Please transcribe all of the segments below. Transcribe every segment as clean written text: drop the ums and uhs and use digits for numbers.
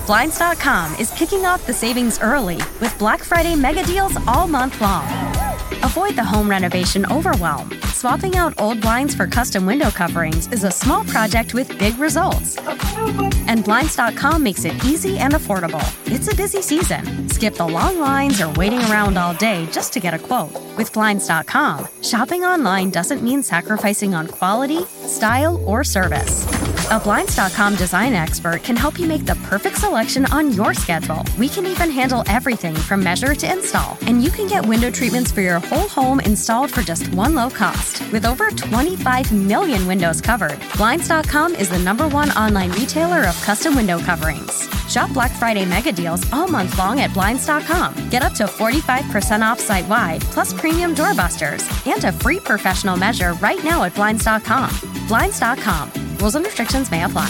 Blinds.com is kicking off the savings early with Black Friday mega deals all month long. Avoid the home renovation overwhelm. Swapping out old blinds for custom window coverings is a small project with big results. And Blinds.com makes it easy and affordable. It's a busy season. Skip the long lines or waiting around all day just to get a quote. With Blinds.com, shopping online doesn't mean sacrificing on quality, style, or service. A Blinds.com design expert can help you make the perfect selection on your schedule. We can even handle everything from measure to install. And you can get window treatments for your whole home installed for just one low cost. With over 25 million windows covered, Blinds.com is the #1 online retailer of custom window coverings. Shop Black Friday mega deals all month long at Blinds.com. Get up to 45% off site-wide, plus premium doorbusters, and a free professional measure right now at Blinds.com. Blinds.com. Rules and restrictions may apply.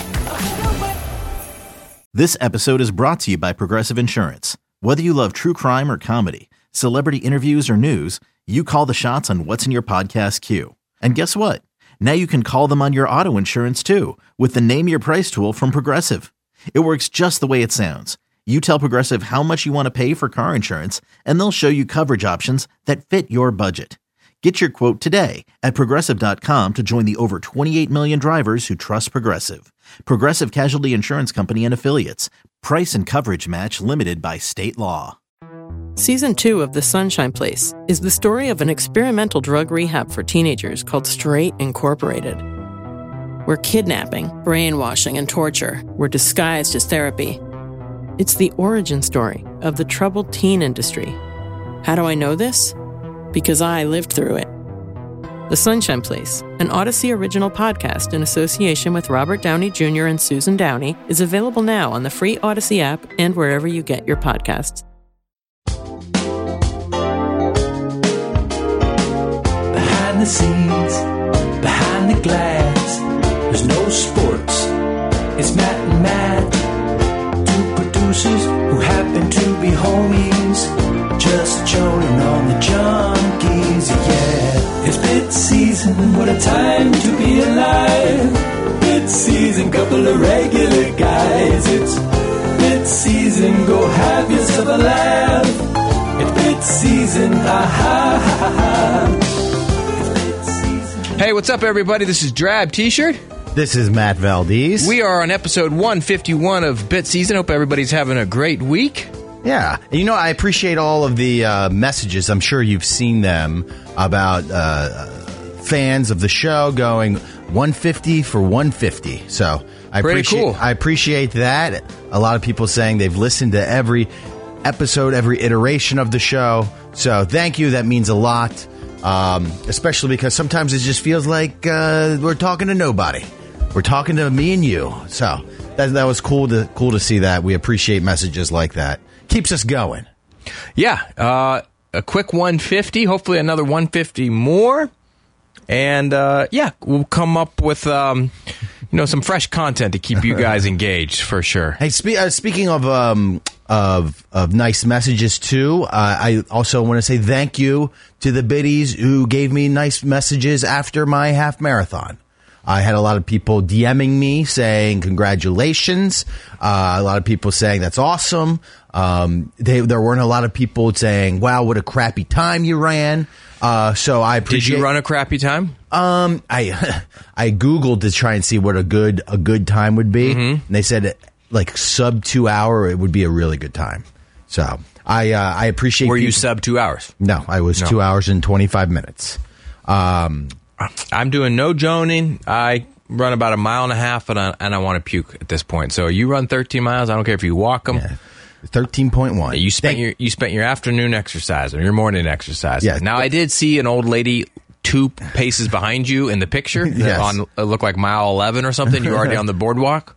This episode is brought to you by Progressive Insurance. Whether you love true crime or comedy, celebrity interviews or news, you call the shots on what's in your podcast queue. And guess what? Now you can call them on your auto insurance too with the Name Your Price tool from Progressive. It works just the way it sounds. You tell Progressive how much you want to pay for car insurance, and they'll show you coverage options that fit your budget. Get your quote today at Progressive.com to join the over 28 million drivers who trust Progressive. Progressive Casualty Insurance Company and Affiliates. Price and coverage match limited by state law. Season 2 of The Sunshine Place is the story of an experimental drug rehab for teenagers called Straight Incorporated, where kidnapping, brainwashing, and torture were disguised as therapy. It's the origin story of the troubled teen industry. How do I know this? Because I lived through it. The Sunshine Place, an Odyssey original podcast in association with Robert Downey Jr. and Susan Downey, is available now on the free Odyssey app and wherever you get your podcasts. Behind the scenes, behind the glass, there's no sports. It's Matt and Matt, two producers who happen to be homies. Just joining on the junkies, yeah. It's bid season, what a time to be alive. Bid season, couple of regular guys. It's bid season, go have yourself a laugh. It's bid season, ha ha ha ha. It's bid season. Hey, what's up, everybody? This is Drab T-shirt. This is Matt Valdez. We are on episode 151 of Bit Season. Hope everybody's having a great week. Yeah. You know, I appreciate all of the messages. I'm sure you've seen them about fans of the show going 150 for 150. So I appreciate that. A lot of people saying they've listened to every episode, every iteration of the show. So thank you. That means a lot, especially because sometimes it just feels like we're talking to nobody. We're talking to me and you. So that was cool to see that. We appreciate messages like that. Keeps us going. Yeah, a quick 150, hopefully another 150 more. And, we'll come up with, some fresh content to keep you guys engaged, for sure. Hey, speaking of nice messages, too, I also want to say thank you to the biddies who gave me nice messages after my half marathon. I had a lot of people DMing me saying congratulations. A lot of people saying that's awesome. There weren't a lot of people saying, wow, what a crappy time you ran. So I appreciate. Did you run a crappy time? I Googled to try and see what a good time would be. Mm-hmm. And they said like sub 2 hour, it would be a really good time. So I appreciate. Were you sub 2 hours? No, I was 2 hours and 25 minutes. I'm doing no joning. I run about a mile and a half, and I want to puke at this point. So you run 13 miles. I don't care if you walk them. Yeah. 13.1. You spent your afternoon exercise or your morning exercise. Yeah. Now I did see an old lady 2 paces behind you in the picture. Yes. On it looked like mile 11 or something. You're already on the boardwalk.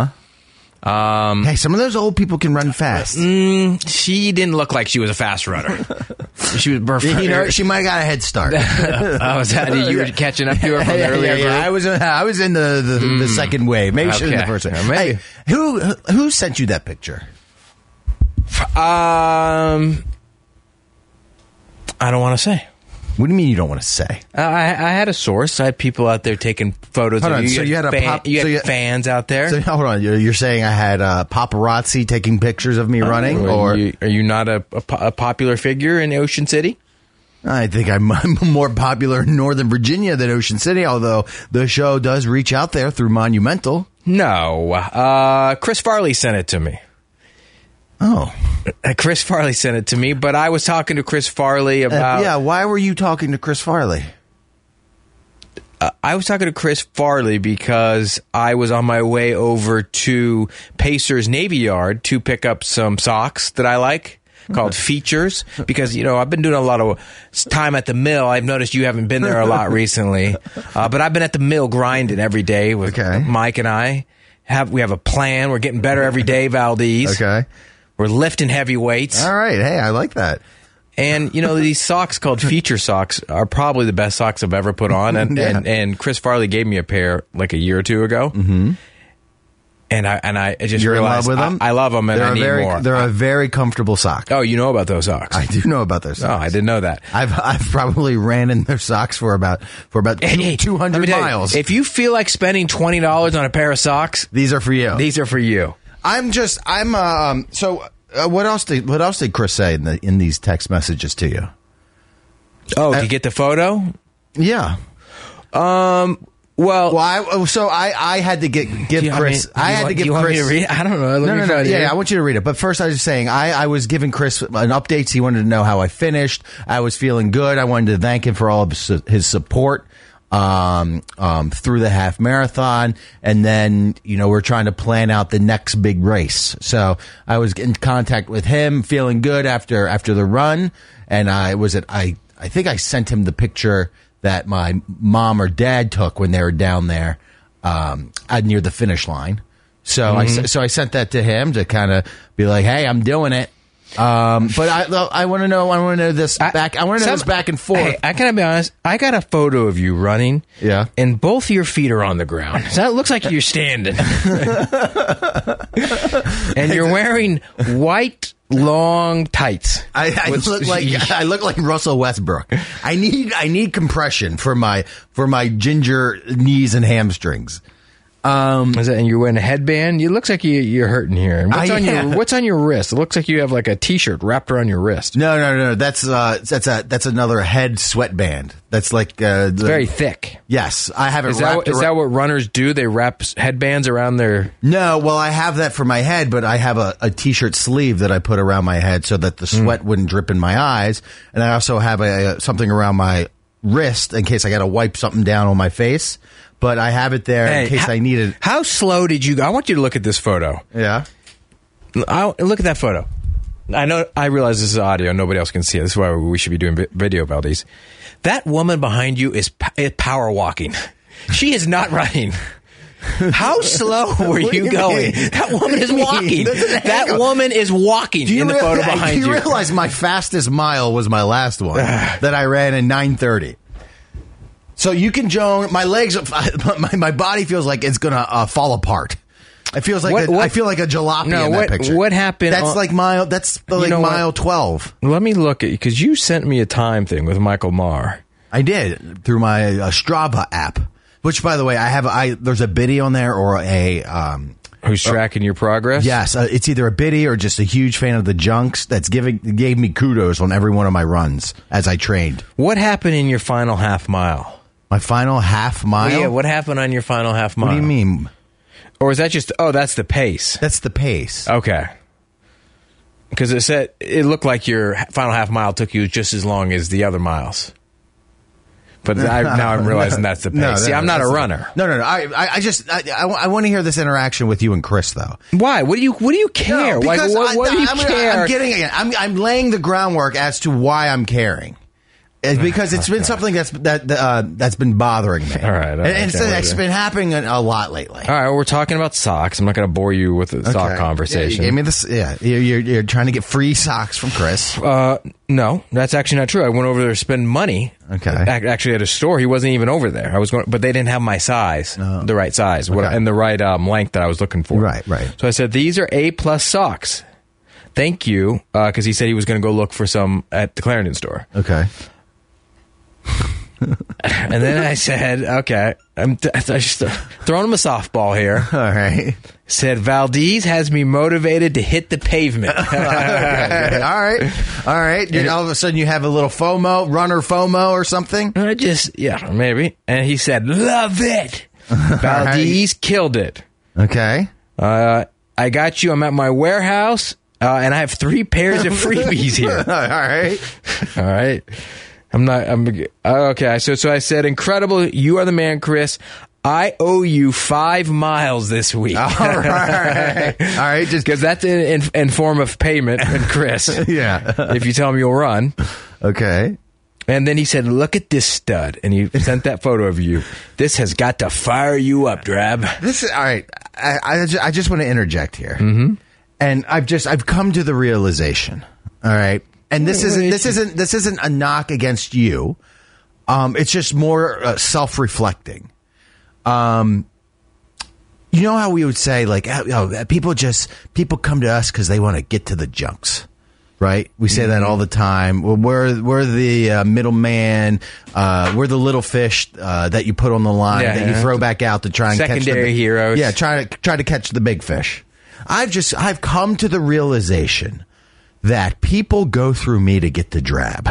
Hey, some of those old people can run fast. She didn't look like she was a fast runner. She was, she might have got a head start. You were catching up to her from the earlier group? I was in the second wave. Maybe she was in the first wave. Maybe. Hey, who sent you that picture? I don't want to say. What do you mean you don't want to say? I had a source. I had people out there taking photos Hold of on, you. so you had fans out there. So hold on, you're saying I had paparazzi taking pictures of me running, or are you not a popular figure in Ocean City? I think I'm more popular in Northern Virginia than Ocean City, although the show does reach out there through Monumental. No, Chris Farley sent it to me. Oh. Chris Farley sent it to me, but I was talking to Chris Farley about... why were you talking to Chris Farley? I was talking to Chris Farley because I was on my way over to Pacers Navy Yard to pick up some socks that I like, called Features, because, I've been doing a lot of time at the mill. I've noticed you haven't been there a lot recently, but I've been at the mill grinding every day with Mike and I. We have a plan. We're getting better every day, Valdez. Okay. We're lifting heavy weights. All right. Hey, I like that. And, these socks called Feature socks are probably the best socks I've ever put on. And Chris Farley gave me a pair like a year or two ago. Mm-hmm. And I just You're realized in love with them? I love them and I need more. They're a very comfortable sock. Oh, you know about those socks? I do know about those socks. Oh, I didn't know that. I've probably ran in their socks for about 200 miles. If you feel like spending $20 on a pair of socks, these are for you. These are for you. So what else did Chris say in these text messages to you? Oh, did you get the photo? Yeah. Well, I had to give Chris. I had to give Chris. Want me to read it? I don't know. No. Yeah, I want you to read it. But first, I was just saying, I was giving Chris an update. He wanted to know how I finished. I was feeling good. I wanted to thank him for all of his support through the half marathon, and then we're trying to plan out the next big race. So I was in contact with him, feeling good after the run, and I think I sent him the picture that my mom or dad took when they were down there near the finish line. So I sent that to him to kind of be like, hey, I'm doing it. But I want to know this back. I want to know this back and forth. Hey, I gotta be honest. I got a photo of you running. Yeah, and both of your feet are on the ground. So that looks like you're standing. And you're wearing white long tights. I look like Russell Westbrook. I need compression for my ginger knees and hamstrings. And you're wearing a headband. It looks like you're hurting here. And what's on your wrist? It looks like you have like a T-shirt wrapped around your wrist. No. That's another head sweatband. That's like it's very thick. Yes, I have it. Is that what runners do? They wrap headbands around their. No, well, I have that for my head, but I have a T-shirt sleeve that I put around my head so that the sweat wouldn't drip in my eyes, and I also have something around my wrist in case I got to wipe something down on my face. But I have it there in case I need it. How slow did you go? I want you to look at this photo. Yeah. Look at that photo. I realize this is audio. Nobody else can see it. This is why we should be doing video, Valdez. That woman behind you is power walking. She is not running. How slow were you going? That woman is walking. That woman is walking in the photo behind you. Do you realize my fastest mile was my last one that I ran in 9:30? So you can, Joan, my legs, my body feels like it's going to fall apart. It feels like I feel like a jalopy in that picture. What happened? That's mile 12. Let me look at you, because you sent me a time thing with Michael Maher. I did, through my Strava app, which, by the way, there's a biddy on there or a... Who's tracking your progress? Yes, it's either a biddy or just a huge fan of the Junks that's gave me kudos on every one of my runs as I trained. What happened in your final half mile? My final half mile? Yeah, what happened on your final half mile? What do you mean? Or is that just, that's the pace? That's the pace. Okay. Because it looked like your final half mile took you just as long as the other miles. But now I'm realizing that's the pace. See, I'm not a runner. No. I want to hear this interaction with you and Chris, though. Why? What do you care? No, because what do you care? I'm laying the groundwork as to why I'm caring. Because it's been something that's been bothering me. All right. It's been happening a lot lately. All right. Well, we're talking about socks. I'm not going to bore you with the sock conversation. You gave me this. Yeah. You're trying to get free socks from Chris. No, that's actually not true. I went over there to spend money. Okay. Actually, at a store. He wasn't even over there. But they didn't have my size, the right size, and the right length that I was looking for. Right. So I said, these are A+ socks. Thank you, because he said he was going to go look for some at the Clarendon store. Okay. And then I said, okay, I'm just throwing him a softball here. All right. Said, Valdez has me motivated to hit the pavement. Okay. All right. All of a sudden you have a little FOMO, runner FOMO or something? Maybe. And he said, love it. Valdez killed it. Okay. I got you. I'm at my warehouse, and I have 3 pairs of freebies here. All right. Okay. So I said, incredible. You are the man, Chris. I owe you 5 miles this week. All right. Just because that's in form of payment, and Chris. Yeah. If you tell him you'll run. Okay. And then he said, look at this stud. And he sent that photo of you. This has got to fire you up, Drab. This is all right. I just want to interject here. Mm-hmm. And I've come to the realization. All right. And this isn't a knock against you. It's just more self-reflecting. You know how we would say, like, people come to us because they want to get to the junks, right? We say that all the time. Well, we're the middleman. We're the little fish that you put on the line that you throw back out to try and catch secondary heroes. Yeah, try to catch the big fish. I've come to the realization that people go through me to get the Drab.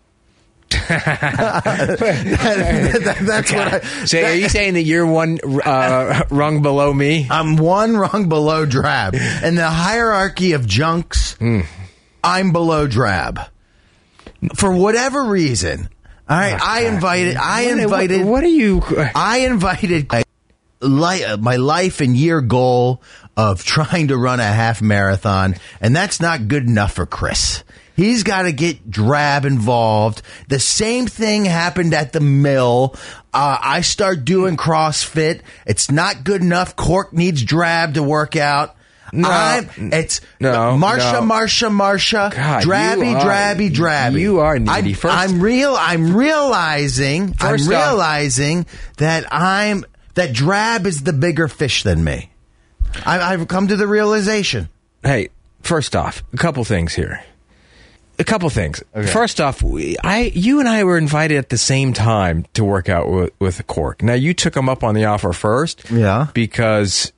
That's what I... So are you saying that you're one rung below me? I'm one rung below Drab. In the hierarchy of junks, I'm below Drab. For whatever reason. All right, I invited my life and year goal of trying to run a half marathon, and that's not good enough for Chris. He's got to get Drab involved. The same thing happened at the mill. I start doing CrossFit. It's not good enough. Cork needs Drab to work out. Marsha. God, Drabby. You are needy. I'm realizing that Drab is the bigger fish than me. I've come to the realization. Hey, first off, a couple things here. Okay. First off, you and I were invited at the same time to work out with Cork. Now, you took him up on the offer first. Yeah. Because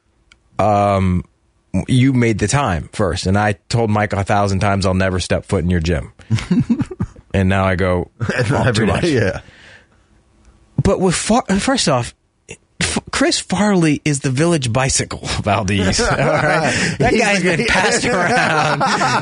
you made the time first. And I told Mike 1,000 times I'll never step foot in your gym. And now I go, too much. Yeah. But first off, Chris Farley is the village bicycle, Valdez. All right? That guy's been passed around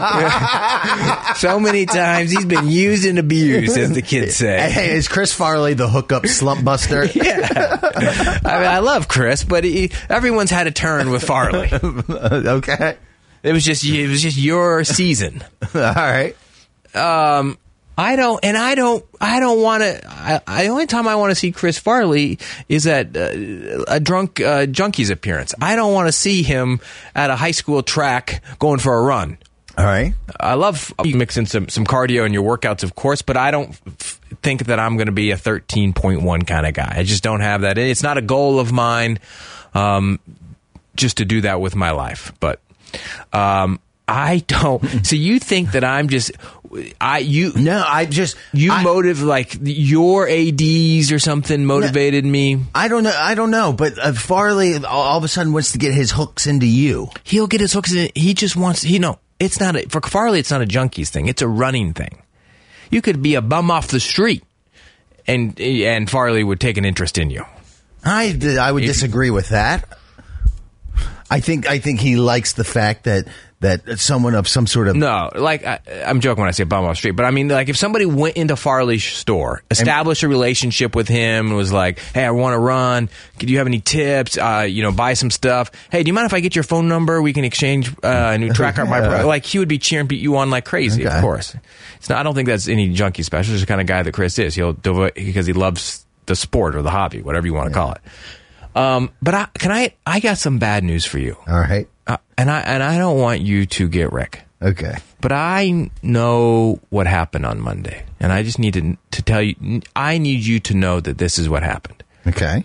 so many times. He's been used and abused, as the kids say. Hey, is Chris Farley the hookup slump buster? Yeah. I mean, I love Chris, but everyone's had a turn with Farley. Okay. It was just your season. All right. I don't want to. The only time I want to see Chris Farley is at a Junkies appearance. I don't want to see him at a high school track going for a run. All right. I love mixing some cardio in your workouts, of course, but I don't think that I'm going to be a 13.1 kind of guy. I just don't have that. It's not a goal of mine, just to do that with my life. But I don't. So you think that I'm just. Motive, like your ADs or something motivated me. I don't know. But Farley all of a sudden wants to get his hooks into you. He'll get his hooks in. He just wants. It's not for Farley. It's not a Junkies thing. It's a running thing. You could be a bum off the street, and Farley would take an interest in you. I would disagree with that. I think he likes the fact that someone of some sort of... No, like, I'm joking when I say bum off the street, but I mean, like, if somebody went into Farley's store, established a relationship with him, and was like, hey, I want to run, do you have any tips, buy some stuff, hey, do you mind if I get your phone number, we can exchange a new tracker, like, he would be cheering you on like crazy, of course. I don't think that's any junkie special, it's the kind of guy that Chris is. He'll do it because he loves the sport or the hobby, whatever you want to call it. But I got some bad news for you. All right. And I don't want you to get Rick. Okay. But I know what happened on Monday, and I just need to tell you. I need you to know that this is what happened. Okay.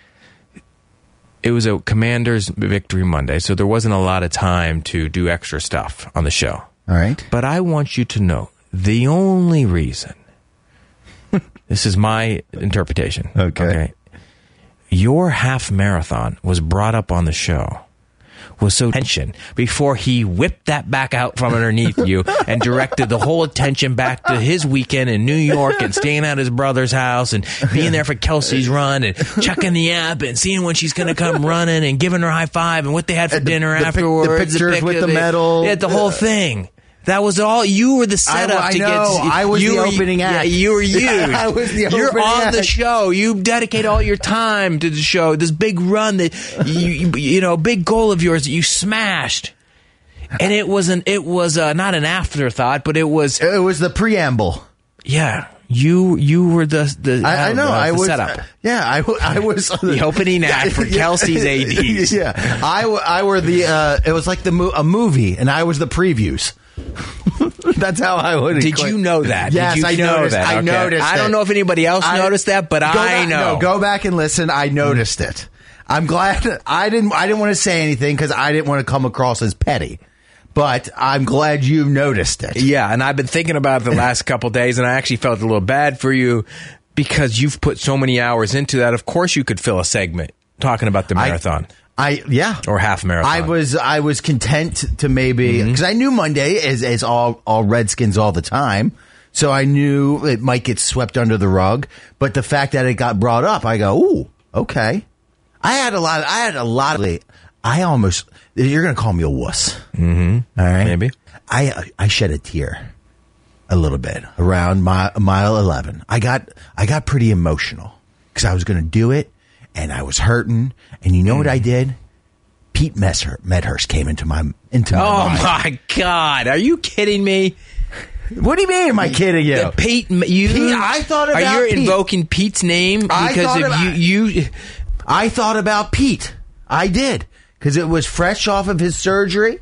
It was a Commanders victory Monday, so there wasn't a lot of time to do extra stuff on the show. All right. But I want you to know the only reason This is my interpretation. Okay. Your half marathon was brought up on the show. Was so tension before he whipped that back out from underneath you and directed the whole attention back to his weekend in New York and staying at his brother's house and being there for Kelsey's run and checking the app and seeing when she's going to come running and giving her a high five and what they had for dinner afterwards. The pictures with the medal. Yeah, the whole thing. That was all. You were the setup I to know. get. I was the opening act. Yeah, you were you. I was the opening You're on act. the show. You dedicate all your time to the show. This big run that you know, big goal of yours that you smashed. And it was not an afterthought, but it was the preamble. Yeah. You were the I know. I was setup. I was the opening act for Kelsey's ADs. Yeah, I were the. It was like a movie, and I was the previews. That's how I would. Did you know that? Yes, Did you I know noticed. that. I Okay. noticed. I don't know if anybody else noticed that, but I know. No, go back and listen. I noticed it. I'm glad. I didn't want to say anything because I didn't want to come across as petty. But I'm glad you noticed it. Yeah, and I've been thinking about it the last couple days, and I actually felt a little bad for you because you've put so many hours into that. Of course, you could fill a segment talking about the marathon. Or half marathon. I was content to maybe because I knew Monday is all Redskins all the time, so I knew it might get swept under the rug. But the fact that it got brought up, I go, ooh, okay. I had a lot. I almost. You're going to call me a wuss. Mm-hmm. All right, maybe. I shed a tear a little bit around mile 11. I got pretty emotional because I was going to do it. And I was hurting, and you know what I did? Pete Medhurst came into my mind. Oh my God! Are you kidding me? What do you mean? Am I kidding you? Pete, I thought about. Are you Pete. invoking Pete's name because of you? I thought about Pete. I did because it was fresh off of his surgery.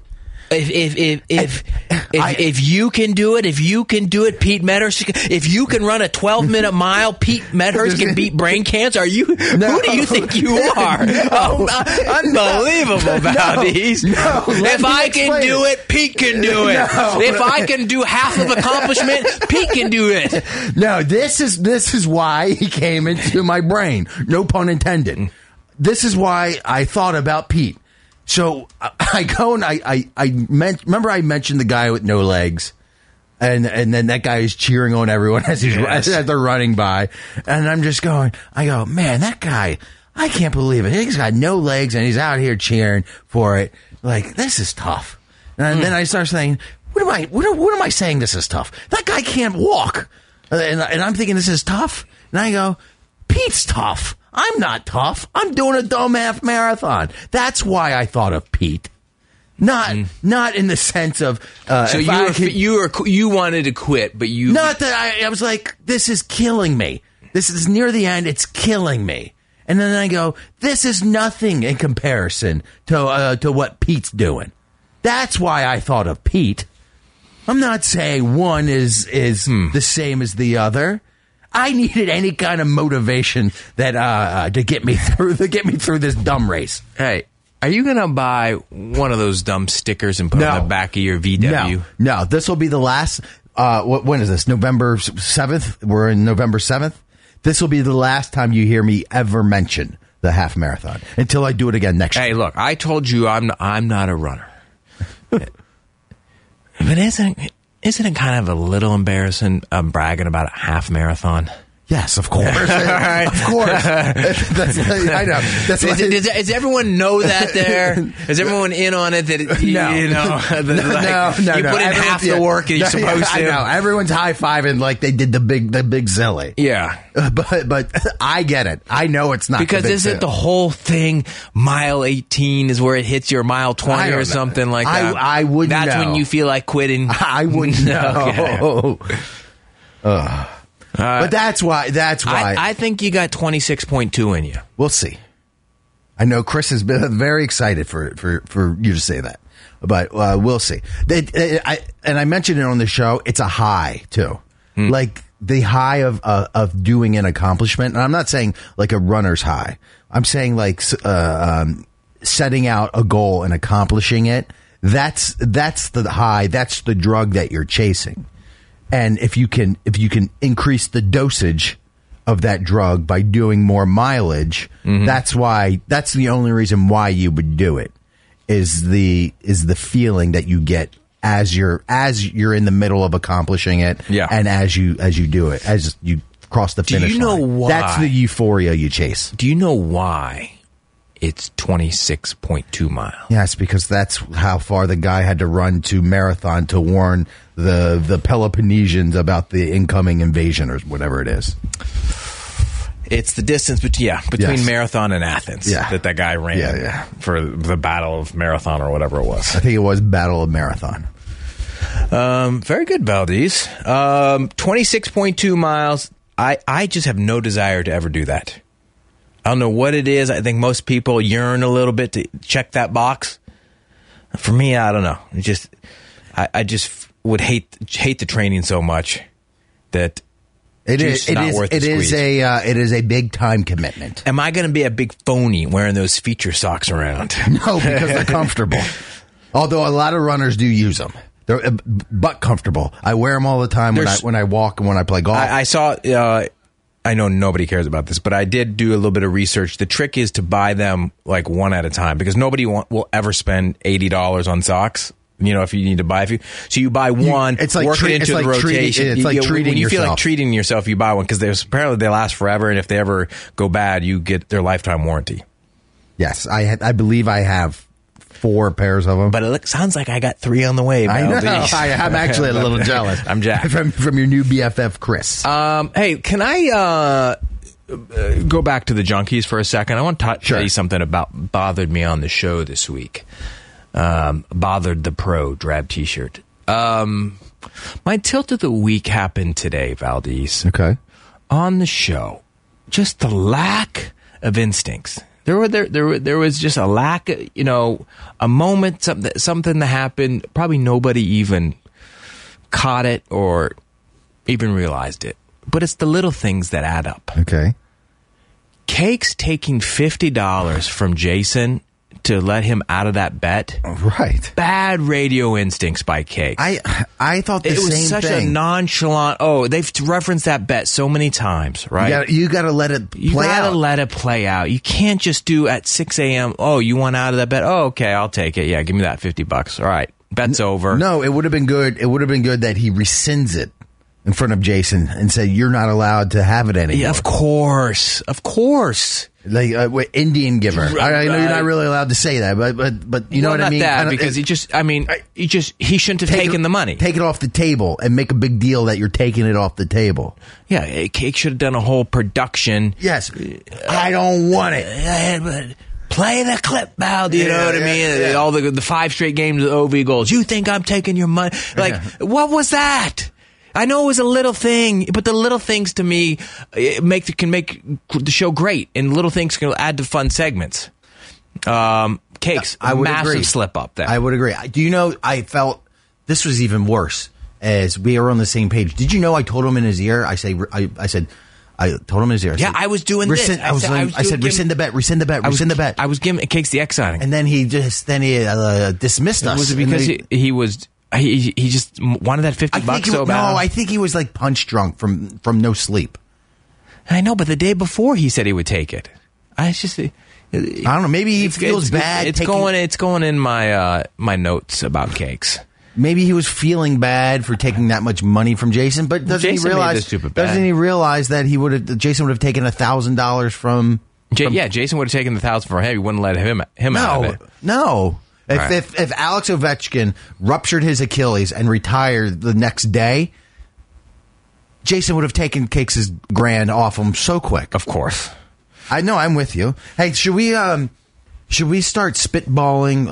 If you can do it, Pete Medhurst. If you can run a 12-minute mile, Pete Medhurst can beat brain cancer. Who do you think you are? Unbelievable about these. No, if I can do it, Pete can do it. No. If I can do half of accomplishment, Pete can do it. No, this is why he came into my brain. No pun intended. This is why I thought about Pete. So I go and remember I mentioned the guy with no legs, and then that guy is cheering on everyone as they're running by, and I'm just going. I go, man, that guy, I can't believe it. He's got no legs and he's out here cheering for it. Like, this is tough. And then I start saying, what am I saying? This is tough. That guy can't walk, and I'm thinking this is tough. And I go, Pete's tough. I'm not tough. I'm doing a dumb half marathon. That's why I thought of Pete. Not in the sense of so you wanted to quit, but you not that I was like, this is killing me. This is near the end. It's killing me. And then I go, this is nothing in comparison to what Pete's doing. That's why I thought of Pete. I'm not saying one is the same as the other. I needed any kind of motivation that to get me through this dumb race. Hey, are you going to buy one of those dumb stickers and put it on the back of your VW? No. This will be the last. When is this? November 7th. We're in November 7th. This will be the last time you hear me ever mention the half marathon until I do it again next year. Hey, look, I told you I'm not a runner. But isn't it kind of a little embarrassing bragging about a half marathon? Yes, of course. Of course. I know. Does everyone know that there? Is everyone in on it that No. you put in half the work and you're supposed to? I know. Everyone's high-fiving like they did the big Zilly. Yeah. But I get it. I know it's not because isn't the whole thing mile 18 is where it hits your mile 20 or something like that? I wouldn't know. That's when you feel like quitting. I wouldn't know. Okay. But that's why. I think you got 26.2 in you. We'll see. I know Chris has been very excited for you to say that, but we'll see. I mentioned it on the show. It's a high too, like the high of doing an accomplishment. And I'm not saying like a runner's high. I'm saying like setting out a goal and accomplishing it. That's the high. That's the drug that you're chasing. And if you can increase the dosage of that drug by doing more mileage. That's the only reason why you would do it is the feeling that you get as you're in the middle of accomplishing it, and as you do it, as you cross the finish line. Do you know why? That's the euphoria you chase. Do you know why it's 26.2 miles? Yes, because that's how far the guy had to run to Marathon to warn the Peloponnesians about the incoming invasion or whatever it is. It's the distance between Marathon and Athens that guy ran for the Battle of Marathon or whatever it was. I think it was Battle of Marathon. Very good, Valdez. 26.2 miles. I just have no desire to ever do that. I don't know what it is. I think most people yearn a little bit to check that box. For me, I don't know. I just would hate the training so much that it is a big time commitment. Am I going to be a big phony wearing those feature socks around? No, because they're comfortable. Although a lot of runners do use them. They're butt comfortable. I wear them all the time when I walk and when I play golf. I saw. I know nobody cares about this, but I did do a little bit of research. The trick is to buy them like one at a time because nobody will ever spend $80 on socks. You know, if you need to buy a few. So you buy one, it's like work it into the rotation. It's like treating when you yourself. feel like treating yourself, you buy one because apparently they last forever, and if they ever go bad, you get their lifetime warranty. Yes, I believe I have 4 pairs of them. But it sounds like I got 3 on the way. I know. I'm actually a little jealous. I'm jacked. From your new BFF, Chris. Hey, can I go back to the junkies for a second? I want to tell you something about bothered me on the show this week. Bothered the Pro drab t-shirt. My tilt of the week happened today, Valdez. Okay. On the show, just the lack of instincts. There was just a lack of, a moment, something that happened. Probably nobody even caught it or even realized it. But it's the little things that add up. Okay. Cake's taking $50 from Jason to let him out of that bet. Right. Bad radio instincts by Cake. I thought the same thing. It was such a nonchalant. Oh, they've referenced that bet so many times, right? You got to let it play out. You got to let it play out. You can't just do at 6 a.m. Oh, you want out of that bet? Oh, okay, I'll take it. Yeah, give me that $50. All right, bet's over. No, it would have been good. It would have been good that he rescinds it in front of Jason and say you're not allowed to have it anymore. Yeah, of course. Like Indian giver. I know you're not really allowed to say that, but you know what I mean. That, because he shouldn't have taken the money. Take it off the table and make a big deal that you're taking it off the table. Yeah, Cake should have done a whole production. Yes, I don't want it. But play the clip, Val. Do you know what I mean? Yeah. All the 5 straight games of OV goals. You think I'm taking your money? What was that? I know it was a little thing, but the little things to me can make the show great, and little things can add to fun segments. Cakes, massive slip up there. I would agree. Do you know? I felt this was even worse as we were on the same page. Did you know? I told him in his ear. I said, I told him in his ear. I was doing this. I said, rescind the bet. Rescind the bet. I was giving Cakes the exciting, and then he dismissed us. Was it because he was? He just wanted that $50 so bad. No, I think he was like punch drunk from no sleep. I know, but the day before he said he would take it. I don't know. Maybe he feels bad. It's going in my my notes about Cakes. Maybe he was feeling bad for taking that much money from Jason, but doesn't he realize that Jason would have taken $1,000 from? Jason would have taken the $1,000 from him. He wouldn't let him out of it. No. If Alex Ovechkin ruptured his Achilles and retired the next day, Jason would have taken Cakes' grand off him so quick. Of course. I know. I'm with you. Hey, should we start spitballing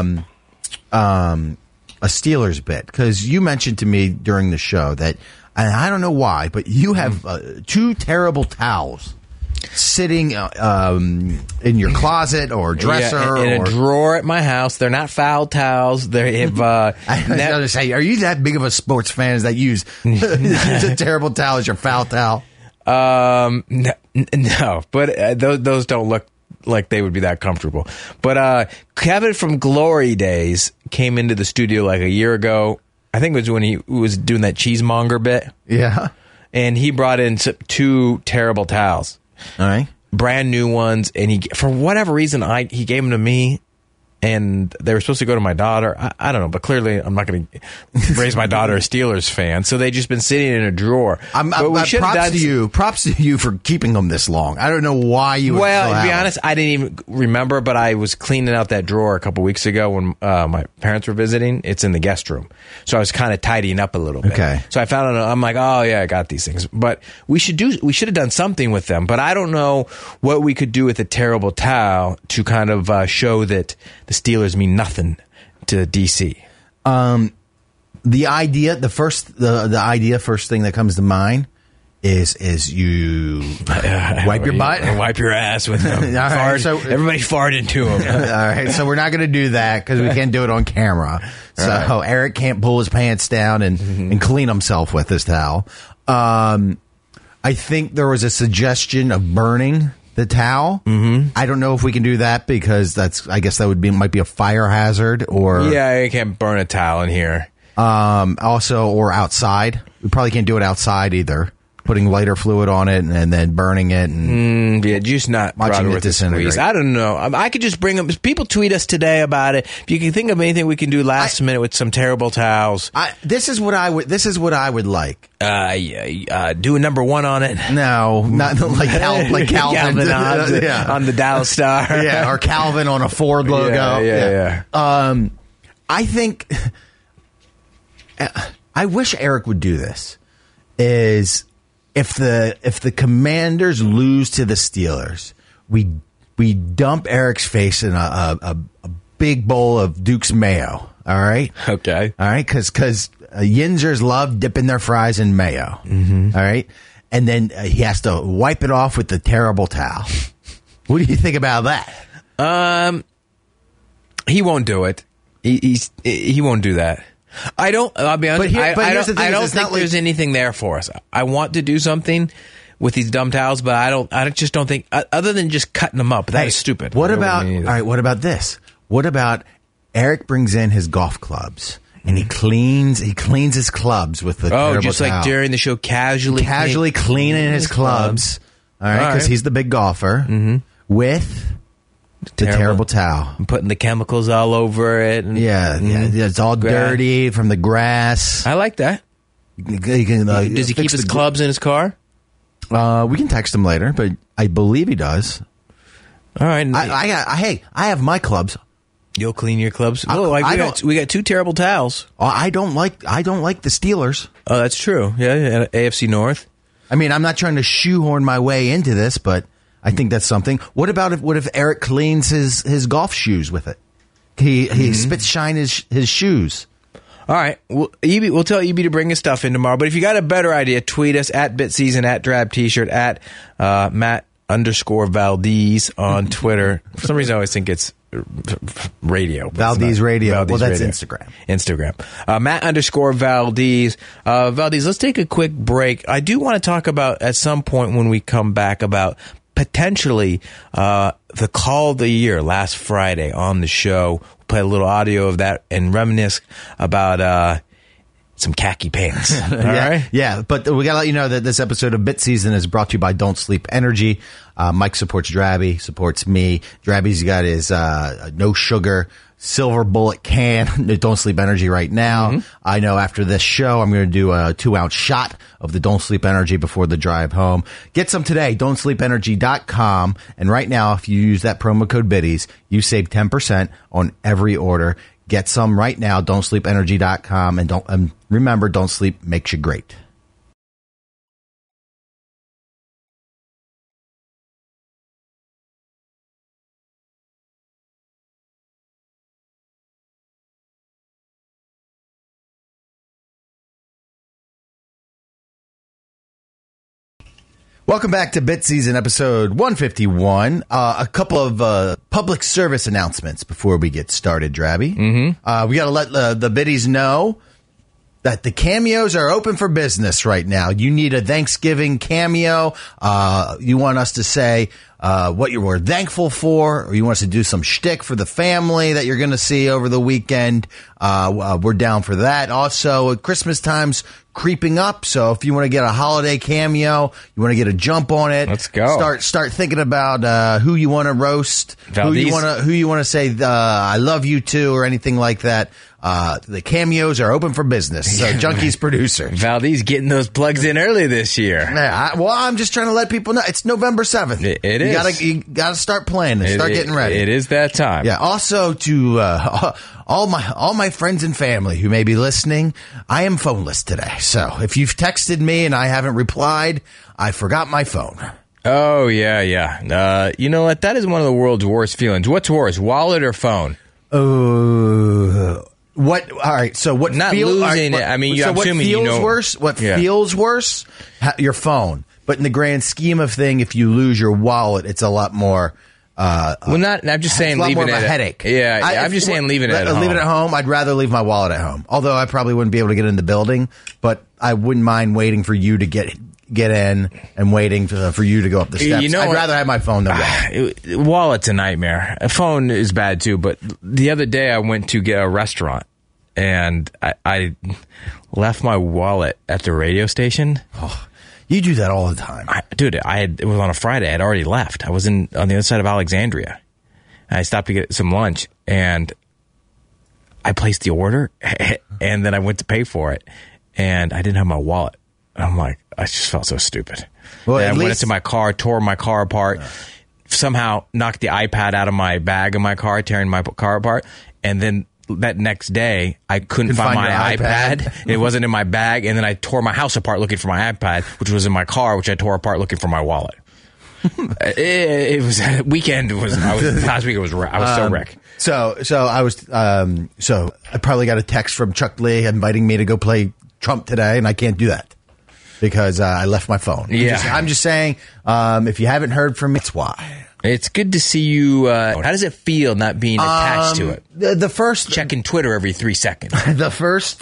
a Steelers bit? Because you mentioned to me during the show that, and I don't know why, but you have 2 terrible towels sitting in your closet or dresser in a drawer at my house. They're not foul towels. They have. I was going to say, are you that big of a sports fan that use a terrible towel as your foul towel? No, but those don't look like they would be that comfortable. But Kevin from Glory Days came into the studio like a year ago. I think it was when he was doing that cheesemonger bit. Yeah. and he brought in 2 terrible towels. All right. Brand new ones, and he, for whatever reason, he gave them to me, and they were supposed to go to my daughter. I don't know, but clearly I'm not going to raise my daughter a Steelers fan, so they've just been sitting in a drawer. Props to you for keeping them this long. I don't know why you would. Well, to be honest, I didn't even remember, but I was cleaning out that drawer a couple weeks ago when my parents were visiting. It's in the guest room, so I was kind of tidying up a little bit. Okay. So I found it. I'm like, oh yeah, I got these things. But we should have done something with them. But I don't know what we could do with a terrible towel to kind of show that the Steelers mean nothing to DC. The idea, first thing that comes to mind is you wipe your butt and wipe your ass with them. All right, so everybody fart into them. All right, so we're not going to do that because we can't do it on camera. So Eric can't pull his pants down and clean himself with his towel. I think there was a suggestion of burning the towel. I don't know if we can do that because I guess that might be a fire hazard, or you can't burn a towel in here. Also, or outside. We probably can't do it outside either. Putting lighter fluid on it and then burning it and just not watching it disintegrate. I don't know. I could just bring them. People tweet us today about it. If you can think of anything we can do last minute with some terrible towels, this is what I would like. Do a number 1 on it. No, not like Calvin on the Dallas Star. Or Calvin on a Ford logo. Yeah. I think I wish Eric would do this. If the Commanders lose to the Steelers, we dump Eric's face in a big bowl of Duke's mayo. All right. Okay. All right. Because Yinzers love dipping their fries in mayo. All right. And then he has to wipe it off with the terrible towel. What do you think about that? He won't do it. He won't do that. I'll be honest. I don't think there's anything there for us. I want to do something with these dumb towels, but I just don't think, other than just cutting them up. That is stupid. What about this? What about Eric brings in his golf clubs and he cleans his clubs with the terrible just towel. Like during the show, casually cleaning his clubs. All right, because he's the big golfer with the terrible towel. I'm putting the chemicals all over it. And, it's all dirty from the grass. I like that. Does he keep his clubs in his car? We can text him later, but I believe he does. All right. I have my clubs. You'll clean your clubs. We got 2 terrible towels. I don't like the Steelers. Oh, that's true. Yeah, AFC North. I mean, I'm not trying to shoehorn my way into this, but I think that's something. What if Eric cleans his golf shoes with it? He spits shine his shoes. All right. We'll tell EB to bring his stuff in tomorrow. But if you got a better idea, tweet us at BitSeason, at Drab T-shirt, at Matt_Valdez on Twitter. For some reason, I always think it's radio. Valdez Radio. Valdez that's Radio. Instagram. Matt_Valdez. Valdez, let's take a quick break. I do want to talk about, at some point when we come back, about potentially the call of the year last Friday on the show. We'll play a little audio of that and reminisce about some khaki pants. All right? Yeah, but we got to let you know that this episode of Bit Season is brought to you by Don't Sleep Energy. Mike supports Drabby, supports me. Drabby's got his no sugar Silver Bullet can. Don't Sleep Energy right now. I know after this show, I'm going to do a 2-ounce shot of the Don't Sleep Energy before the drive home. Get some today, don'tsleepenergy.com. And right now, if you use that promo code BIDDIES, you save 10% on every order. Get some right now, don'tsleepenergy.com. And remember, don't sleep makes you great. Welcome back to Bit Season, episode 151. A couple of public service announcements before we get started, Drabby. We got to let the biddies know that the cameos are open for business right now. You need a Thanksgiving cameo. You want us to say, what you were thankful for, or you want us to do some shtick for the family that you're going to see over the weekend, we're down for that. Also, Christmas time's creeping up, so if you want to get a holiday cameo, you want to get a jump on it. Let's go. Start thinking about who you want to roast, who you want to say I love you to, or anything like that. The cameos are open for business. So Junkies producer Valdez getting those plugs in early this year. Yeah, I'm just trying to let people know it's November 7th. It is. You gotta start planning. Start getting ready. It is that time. Yeah. Also, to all my friends and family who may be listening, I am phoneless today. So if you've texted me and I haven't replied, I forgot my phone. Oh yeah. You know what? That is one of the world's worst feelings. What's worse, wallet or phone? What? All right. So what? Not losing it. I mean, I'm assuming you know. What feels worse? Your phone. But in the grand scheme of thing, if you lose your wallet, it's a lot more. I'm just saying leaving it. A headache. Yeah, I'm just saying leaving it at home. Leave it at home. I'd rather leave my wallet at home. Although I probably wouldn't be able to get in the building, but I wouldn't mind waiting for you to get in and waiting for you to go up the steps. You know, I'd rather have my phone than wallet. Wallet's a nightmare. A phone is bad too. But the other day I went to get a restaurant and I left my wallet at the radio station. Oh, you do that all the time, it was on a Friday. I'd already left. I was on the other side of Alexandria. I stopped to get some lunch and I placed the order and then I went to pay for it and I didn't have my wallet. I'm like, I just felt so stupid. Well, I went into my car, tore my car apart, somehow knocked the iPad out of my bag in my car, tearing my car apart. And then that next day, I couldn't find my iPad. It wasn't in my bag. And then I tore my house apart looking for my iPad, which was in my car, which I tore apart looking for my wallet. It was weekend. Last week. I was so wrecked. So I probably got a text from Chuck Lee inviting me to go play Trump today, and I can't do that because I left my phone. Yeah, I'm just saying. If you haven't heard from me, that's why. It's good to see you. How does it feel not being attached to it? The first checking Twitter every 3 seconds. The first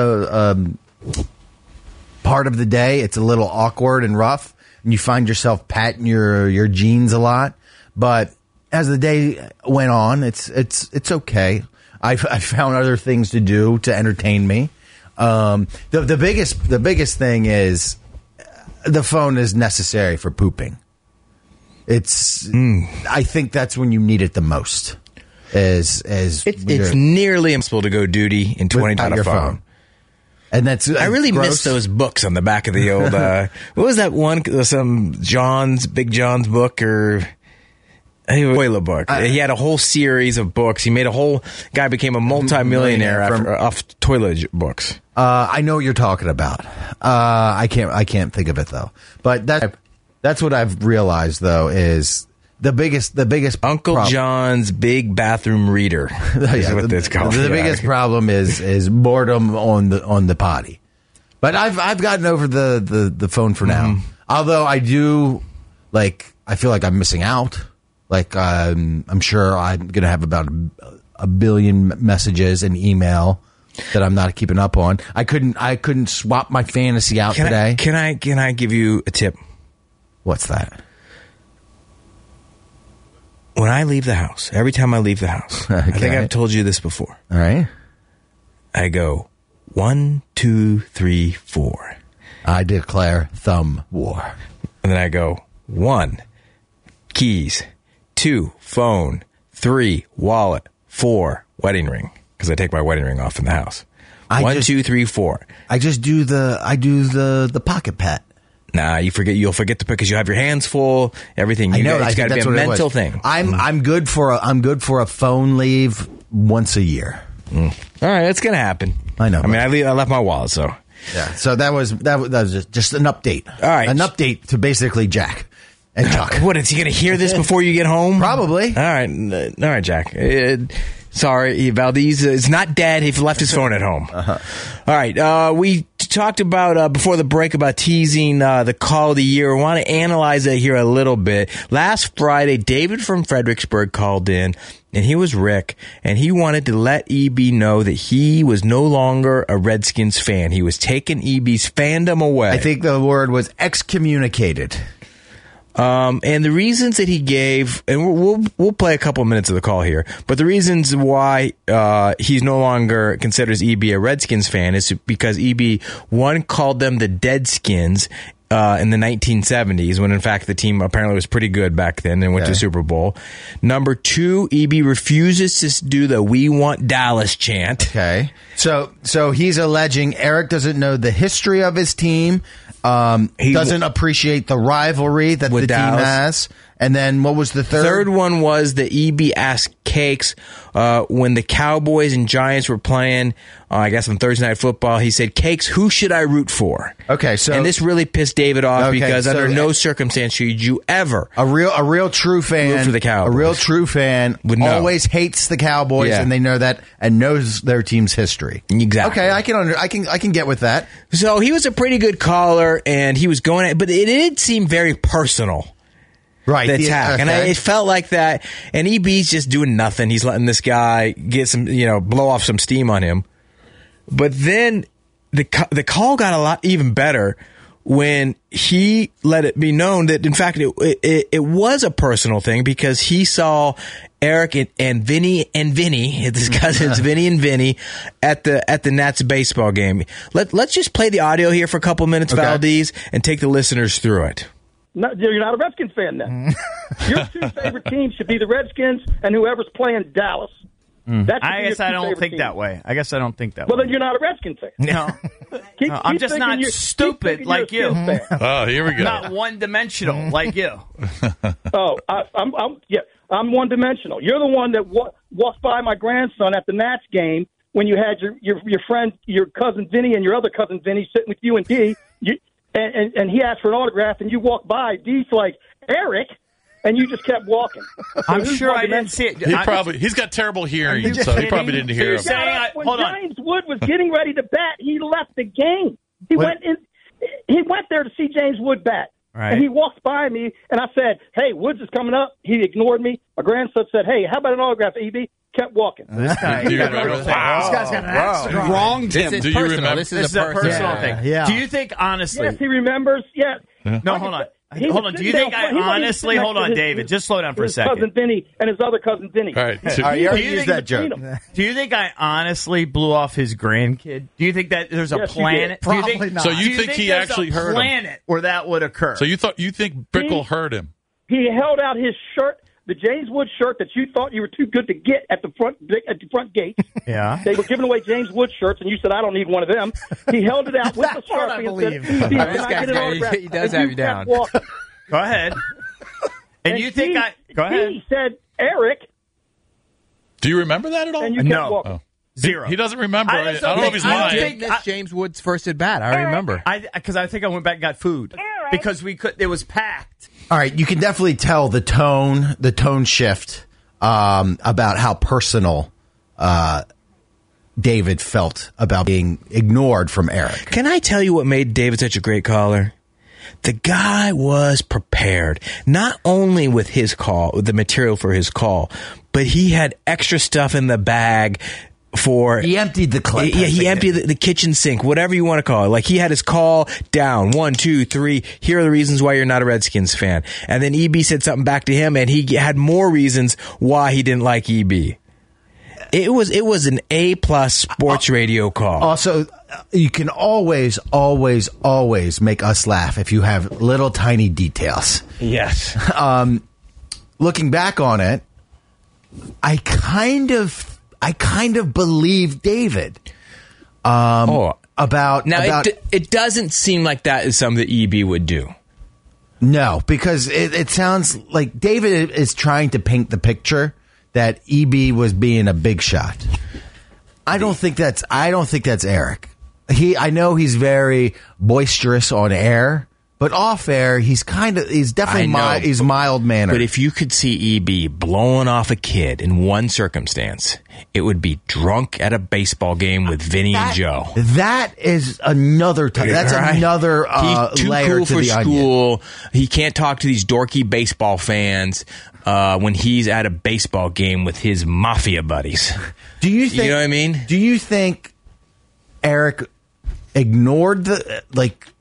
part of the day, it's a little awkward and rough, and you find yourself patting your jeans a lot. But as the day went on, it's okay. I found other things to do to entertain me. The biggest thing is the phone is necessary for pooping. I think that's when you need it the most. It's nearly impossible to go duty in 20 without your phone. And I really miss those books on the back of the old. What was that one? Some Big John's book or toilet book. He had a whole series of books. He made a whole guy became a multi-millionaire off toilet books. I know what you're talking about. I can't think of it though. But that's what I've realized though is the biggest Uncle John's Big Bathroom Reader is what it's called. The biggest problem is boredom on the potty. But I've gotten over the phone for now. Although I do I feel like I'm missing out. I'm sure I'm going to have about a billion messages and email that I'm not keeping up on. I couldn't swap my fantasy out today. Can I give you a tip? What's that? When I leave the house, every time I leave the house, okay. I think I've told you this before. All right. I go 1, 2, 3, 4. I declare thumb war. And then I go 1, keys, 2, phone, 3, wallet, 4, wedding ring. Because I take my wedding ring off in the house. 1, 2, 3, 4. I just do the pocket pat. Nah, you'll forget to because you have your hands full, everything. I know. It's got to be a mental thing. I'm good for a phone leave once a year. All right, that's gonna happen. I know. I mean, I left my wallet, so yeah. So that was just an update. All right, an update to basically Jack and Chuck. What is he gonna hear this before you get home? Probably. All right, Jack. Sorry, Valdez is not dead. He left his phone at home. Uh-huh. All right. We talked about before the break about teasing the call of the year. We want to analyze it here a little bit. Last Friday, David from Fredericksburg called in, and he was Rick, and he wanted to let EB know that he was no longer a Redskins fan. He was taking EB's fandom away. I think the word was excommunicated. And the reasons that he gave, and we'll play a couple of minutes of the call here, but the reasons why he's no longer considers EB a Redskins fan is because EB, one, called them the Deadskins in the 1970s, when in fact the team apparently was pretty good back then and went to the Super Bowl. Number two, EB refuses to do the "We Want Dallas" chant. Okay. So he's alleging Eric doesn't know the history of his team. He doesn't appreciate the rivalry that the Dallas team has. And then what was the third? Third one was that EB asked Cakes when the Cowboys and Giants were playing, I guess on Thursday Night Football, he said, "Cakes, who should I root for?" Okay, so and this really pissed David off because under no circumstance should you ever a real true fan root for the Cowboys. A real true fan always hates the Cowboys, and they know that and knows their team's history. Exactly. Okay, I can get with that. So he was a pretty good caller, and he was going, but it did seem very personal. Right, the attack, and it felt like that. And EB's just doing nothing. He's letting this guy get some, blow off some steam on him. But then the call got a lot even better when he let it be known that, in fact, it was a personal thing because he saw Eric and Vinny, his cousins Vinny and Vinny, at the Nats baseball game. Let's just play the audio here for a couple minutes, Valdez, and take the listeners through it. No, you're not a Redskins fan then. Your two favorite teams should be the Redskins and whoever's playing Dallas. I guess I don't think that way. Well, then you're not a Redskins fan. No. I'm just not stupid like you. Oh, here we go. Not one-dimensional like you. I'm one-dimensional. You're the one that walked by my grandson at the Nats game when you had your friend, your cousin Vinny, and your other cousin Vinny sitting with you and D. And he asked for an autograph, and you walked by. D's like, "Eric," and you just kept walking. So I'm sure I didn't see it. He's got terrible hearing, so he probably didn't hear him. When James Wood was getting ready to bat, he left the game. He went there to see James Wood bat. Right. And he walked by me, and I said, "Hey, Woods is coming up." He ignored me. My grandson said, "Hey, how about an autograph, EB?" Kept walking. This guy's got an accent. Wronged him. Do you remember? This is a personal thing. Yeah. Do you think, honestly... Yes, he remembers. Yes. No, hold on. Hold on. Do you think I honestly... Hold on, David. Just slow down for a second. His cousin Vinny and his other cousin Vinny. All right. You already used that joke. Do you think I honestly blew off his grandkid? Do you think that there's a planet? Probably not. So you think he actually heard him? Planet where that would occur? So you think Bickle heard him? He held out his shirt, the James Wood shirt that you thought you were too good to get at the front gate. Yeah. They were giving away James Wood shirts, and you said, "I don't need one of them." He held it out with the Sharpie and said, This guy, he does have you down. Go ahead. And you think Go ahead. He said, "Eric." Do you remember that at all? And you kept walking. Oh. Zero. He doesn't remember. I don't know if he's I lying. think that's James Wood's first at bat. I remember. Because I think I went back and got food. Because it was packed. All right, you can definitely tell the tone shift about how personal David felt about being ignored from Eric. Can I tell you what made David such a great caller? The guy was prepared, not only with his call, with the material for his call, but he had extra stuff in the bag for... He emptied the clip. Yeah, he emptied the kitchen sink, whatever you want to call it. Like, he had his call down. 1, 2, 3. Here are the reasons why you're not a Redskins fan. And then EB said something back to him, and he had more reasons why he didn't like EB. It was an A+ sports radio call. Also, you can always make us laugh if you have little tiny details. Yes. Looking back on it, I kind of believe David. It doesn't seem like that is something that EB would do. No, because it sounds like David is trying to paint the picture that EB was being a big shot. I don't think that's Eric. I know he's very boisterous on air, but off air he's definitely he's mild mannered. But if you could see EB blowing off a kid in one circumstance, it would be drunk at a baseball game with Vinny and Joe. That is another that's right? Another he's too layer cool to for the school. Onion. He can't talk to these dorky baseball fans when he's at a baseball game with his mafia buddies. Do you think? You know what I mean? Do you think Eric ignored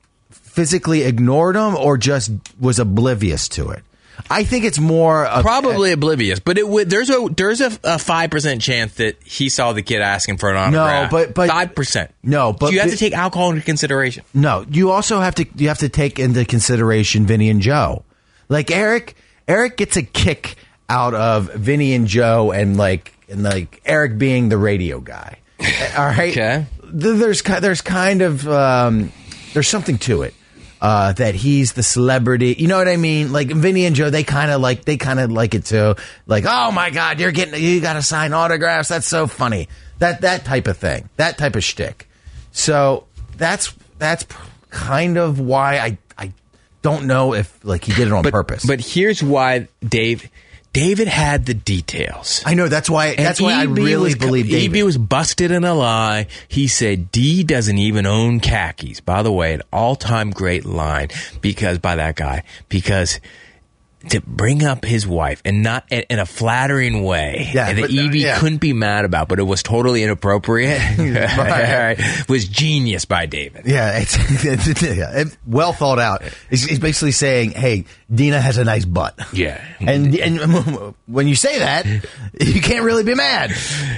physically ignored him or just was oblivious to it. I think it's more probably oblivious, but there's a 5% chance that he saw the kid asking for an autograph. No, but 5%. No, but so you have to take alcohol into consideration. No, you also have to take into consideration Vinny and Joe. Like Eric gets a kick out of Vinny and Joe and like Eric being the radio guy. All right. Okay. There's kind of there's something to it. That he's the celebrity, you know what I mean? Like Vinny and Joe, they kind of like it too. Like, oh my God, you got to sign autographs. That's so funny. That type of thing, that type of shtick. So that's kind of why I don't know if like he did it on purpose. But here's why David had the details. I know that's why I really believe David. EB was busted in a lie. He said D doesn't even own khakis. By the way, an all-time great line by that guy because to bring up his wife and not in a flattering way that EB couldn't be mad about, but it was totally inappropriate. Right. Was genius by David. Yeah, it's well thought out. He's basically saying, "Hey, Dina has a nice butt." Yeah, and when you say that, you can't really be mad.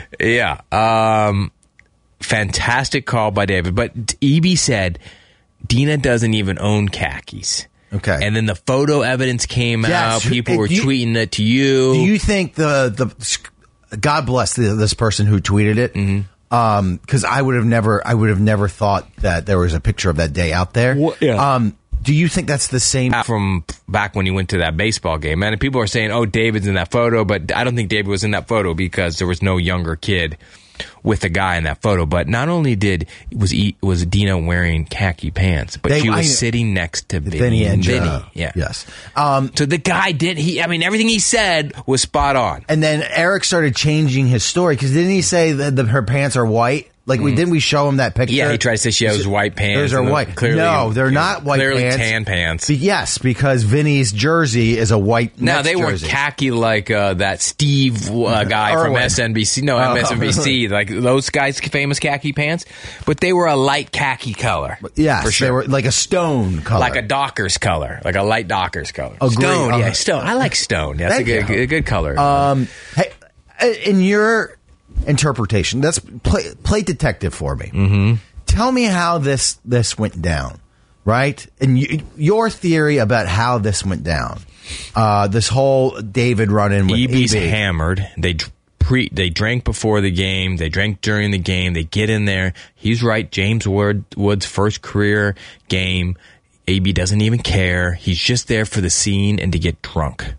Yeah, fantastic call by David. But EB said Dina doesn't even own khakis. Okay. And then the photo evidence came out. People were tweeting it to you. Do you think the God bless this person who tweeted it? Mm-hmm. Because I would have never thought that there was a picture of that day out there. Well, yeah. Do you think that's the same from back when he went to that baseball game? And people are saying, "Oh, David's in that photo," but I don't think David was in that photo because there was no younger kid with the guy in that photo. But not only was Dina wearing khaki pants, but she was sitting next to Vinny and Vinny. Yeah. Yes. So the guy everything he said was spot on. And then Eric started changing his story because didn't he say that her pants are white? Like didn't we show him that picture? Yeah, he tried to say she has white pants. Those are white. Clearly, no, they're not white clearly pants. Tan pants. Yes, because Vinny's jersey is a white. Now they were khaki like that Steve guy from SNBC. No, MSNBC. Like those guys' famous khaki pants, but they were a light khaki color. Yes, for sure. They were like a stone color, like a Dockers color, like a light Dockers color. Agreed. Stone, yeah, stone. I like stone. That's a good color. Hey, in your interpretation, that's play detective for me. Mm-hmm. Tell me how this went down, right? And your theory about how this went down. This whole David run-in with EB's EB. hammered. They drank before the game. They drank during the game. They get in there. He's right. James Wood's first career game. AB doesn't even care. He's just there for the scene and to get drunk.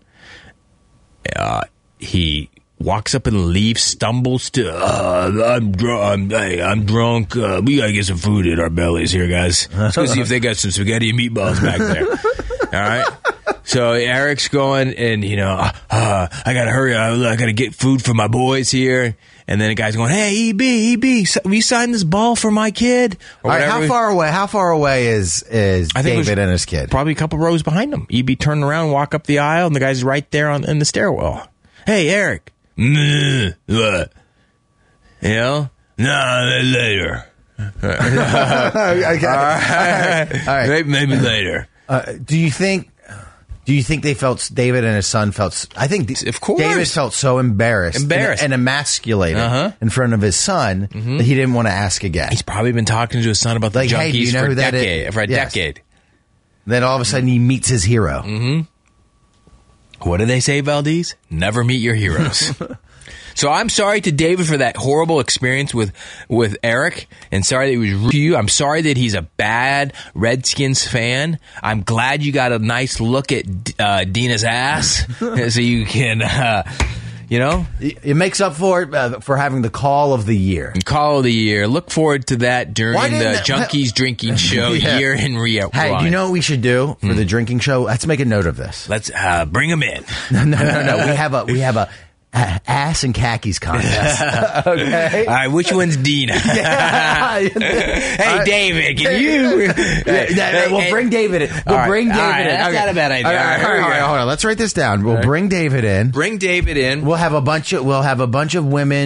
He walks up and leaves, stumbles to, I'm drunk. We gotta get some food in our bellies here, guys. Let's go see if they got some spaghetti and meatballs back there. All right? So Eric's going, and, I gotta hurry. I gotta get food for my boys here. And then the guy's going, "Hey, EB, will you sign this ball for my kid?" All right, how far away is David and his kid? Probably a couple rows behind him. EB turned around, walk up the aisle, and the guy's right there in the stairwell. "Hey, Eric." What? No, later. Okay. All right. Maybe later. Do you think David and his son felt? I think, of course, David felt so embarrassed and emasculated in front of his son that he didn't want to ask again. He's probably been talking to his son about the junkies hey, do you know for who that a decade. Then all of a sudden he meets his hero. Mm-hmm. What do they say, Valdez? Never meet your heroes. So I'm sorry to David for that horrible experience with Eric, and sorry that he was rude to you. I'm sorry that he's a bad Redskins fan. I'm glad you got a nice look at Dina's ass, so you can, It makes up for it for having the call of the year. Call of the year. Look forward to that during the Junkies Drinking Show year in Rio. Hey, do you know what we should do for the drinking show? Let's make a note of this. Let's bring them in. No. We have a ass and khakis contest. Okay. All right, which one's Dina? Hey, David, can you? We'll bring David in. We'll bring David in. That's not a bad idea. All right, hold on. Let's write this down. We'll bring David in. Bring David in. We'll have a bunch of women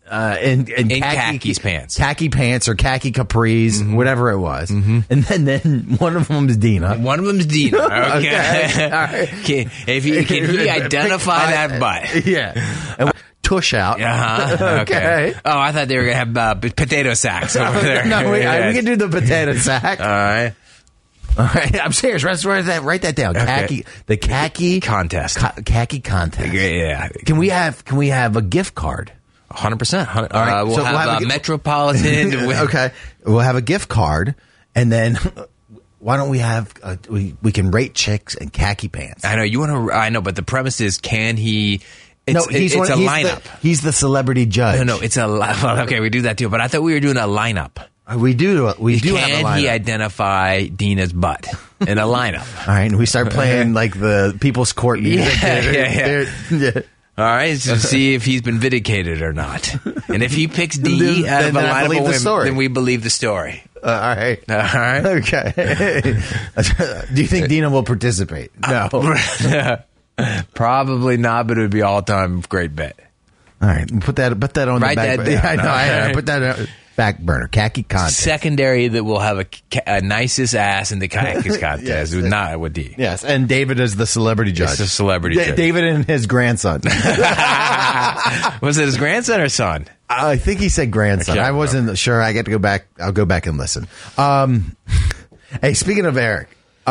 in khakis pants. Khaki pants or khaki capris, whatever it was. And then one of them is Dina. One of them's Dina. Okay. All right. Can he identify that butt? Yeah. And tush out. Okay. Oh, I thought they were going to have potato sacks over there. No, we can do the potato sack. All right. I'm serious. Write that down. Okay. The khaki contest. Khaki contest. Yeah. Can we have a gift card? 100%. All right. We'll have Metropolitan. Okay. We'll have a gift card, and then why don't we have we can rate chicks in khaki pants? I know you want to. I know, but the premise is, can he? It's a lineup. He's the celebrity judge. No, it's a well, okay. We do that too, but I thought we were doing a lineup. We do have a lineup. Can he identify Dina's butt in a lineup? All right, and we start playing like the People's Court music. Yeah. All right, so see if he's been vindicated or not. And if he picks D out of a lineup of women, then we believe the story. All right. Okay. Do you think Dina will participate? No. Probably not, but it would be all-time great bet. All right, put that on Write the back. that down. I put that on back burner. Khaki contest. Secondary that will have a nicest ass in the khaki contest. Yes. Not with D. Yes, and David is the celebrity judge. It's the celebrity judge. David and his grandson. Was it his grandson or son? I think he said grandson. I wasn't sure. I get to go back. I'll go back and listen. Hey, speaking of Eric,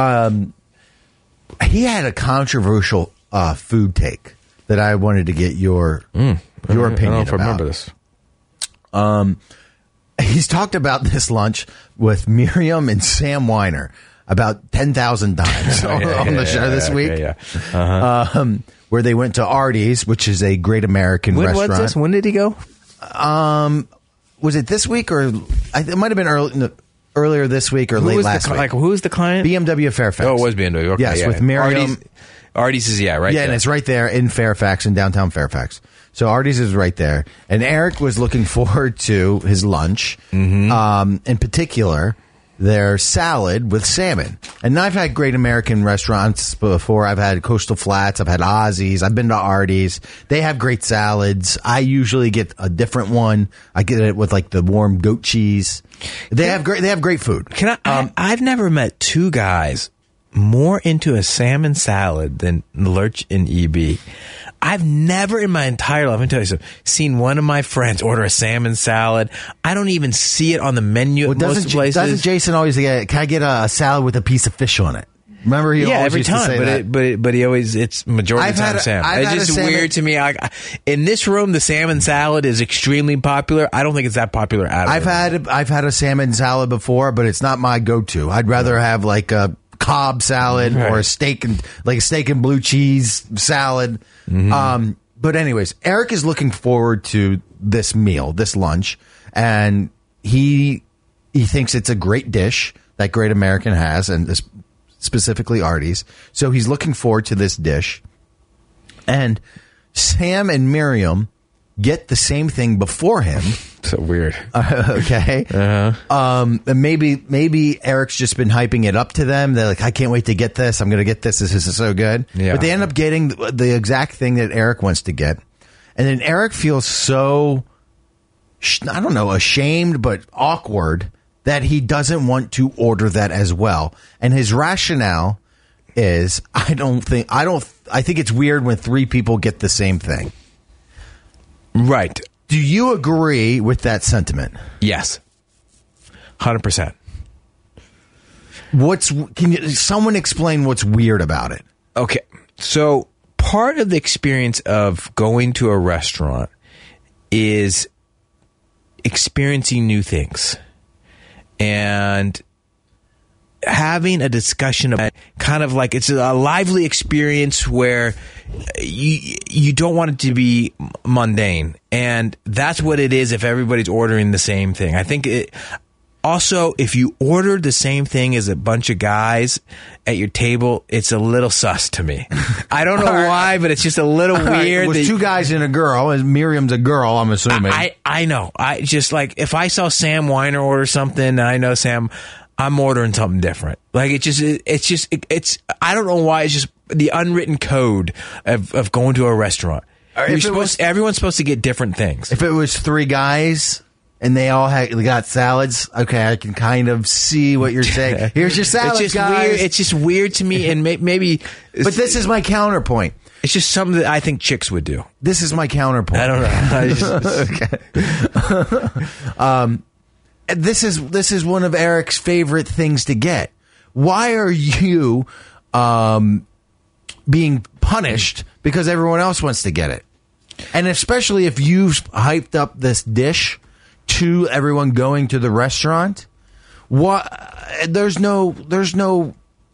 he had a controversial food take that I wanted to get your opinion I don't know if about. I remember this. He's talked about this lunch with Miriam and Sam Weiner about 10,000 times on the show this week. Where they went to Artie's, which is a great American restaurant. What's this? When did he go? Was it this week or it might have been earlier this week or late last week? Who was the client? BMW Fairfax. Oh, it was BMW. Okay, yes, with Miriam. Artie's is right. Yeah, there. and it's right there in Fairfax, in downtown Fairfax. So Artie's is right there, and Eric was looking forward to his lunch. In particular, their salad with salmon. And I've had great American restaurants before. I've had Coastal Flats. I've had Ozzy's. I've been to Artie's. They have great salads. I usually get a different one. I get it with like the warm goat cheese. They have great food. I've never met two guys more into a salmon salad than Lurch and EB. I've never in my entire life, let me tell you something, seen one of my friends order a salmon salad. I don't even see it on the menu at most places. Doesn't Jason always get, can I get a salad with a piece of fish on it? Remember, he always every used time, to say that. but he always, it's majority of the time salmon. It's just weird to me. In this room, the salmon salad is extremely popular. I don't think it's that popular at all. I've had a salmon salad before, but it's not my go-to. I'd rather have like a Cobb salad or a steak and blue cheese salad. But anyways, Eric is looking forward to this meal, this lunch, and he thinks it's a great dish that Great American has, and specifically Artie's. So he's looking forward to this dish. And Sam and Miriam get the same thing before him. So weird. Okay. And maybe Eric's just been hyping it up to them. They're like, I can't wait to get this. I'm going to get this. This is so good. Yeah. But they end up getting the exact thing that Eric wants to get. And then Eric feels so, I don't know, ashamed, but awkward that he doesn't want to order that as well. And his rationale is, I think it's weird when three people get the same thing. Right. Do you agree with that sentiment? Yes. 100%. Can someone explain what's weird about it? Okay. So part of the experience of going to a restaurant is experiencing new things and having a discussion about kind of like it's a lively experience where you don't want it to be mundane, and that's what it is if everybody's ordering the same thing. I think also if you order the same thing as a bunch of guys at your table, it's a little sus to me. I don't know why, but it's just a little weird. It was two guys and a girl, and Miriam's a girl, I'm assuming. I know. I just like if I saw Sam Weiner order something, and I know Sam, I'm ordering something different. Like it's I don't know why. It's just the unwritten code of going to a restaurant. Everyone's supposed to get different things. If it was 3 guys and they all got salads, okay, I can kind of see what you're saying. Here's your salad, it's just guys. Weird. It's just weird to me, and maybe. But this is my counterpoint. It's just something that I think chicks would do. This is my counterpoint. I don't know. This is one of Eric's favorite things to get. Why are you being punished because everyone else wants to get it? And especially if you've hyped up this dish to everyone going to the restaurant, there's no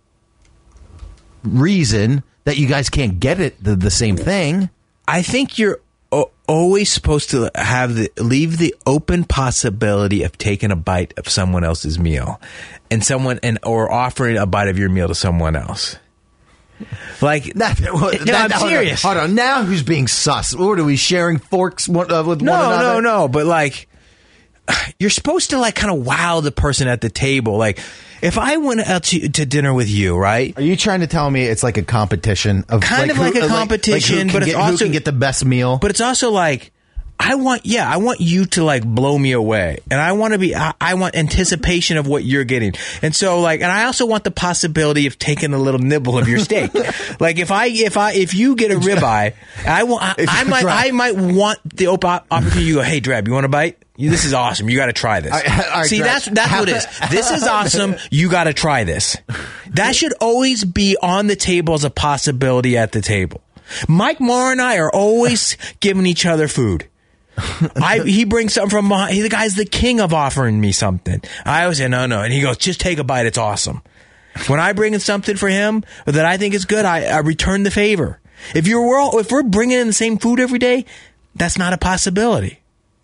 reason that you guys can't get it the same thing. I think you're always supposed to leave the open possibility of taking a bite of someone else's meal, or offering a bite of your meal to someone else. Like, I'm serious. Hold on. Now who's being sus? What are we sharing forks with one another? No. But like, you're supposed to like kind of wow the person at the table. Like, if I went out to dinner with you, right? Are you trying to tell me it's like a competition of kind of like a competition, but it's also who can get the best meal? But it's also like, I want you to like blow me away, and I want anticipation of what you're getting, and so like, and I also want the possibility of taking a little nibble of your steak. Like if you get a ribeye, I might want the opportunity. You go, hey, Drab, you want a bite? This is awesome. You got to try this. See, that's what it is. This is awesome. You got to try this. That should always be on the table as a possibility at the table. Mike Moore and I are always giving each other food. He brings something from behind. The guy's the king of offering me something. I always say, no. And he goes, just take a bite. It's awesome. When I bring in something for him that I think is good, I return the favor. If we're bringing in the same food every day, that's not a possibility.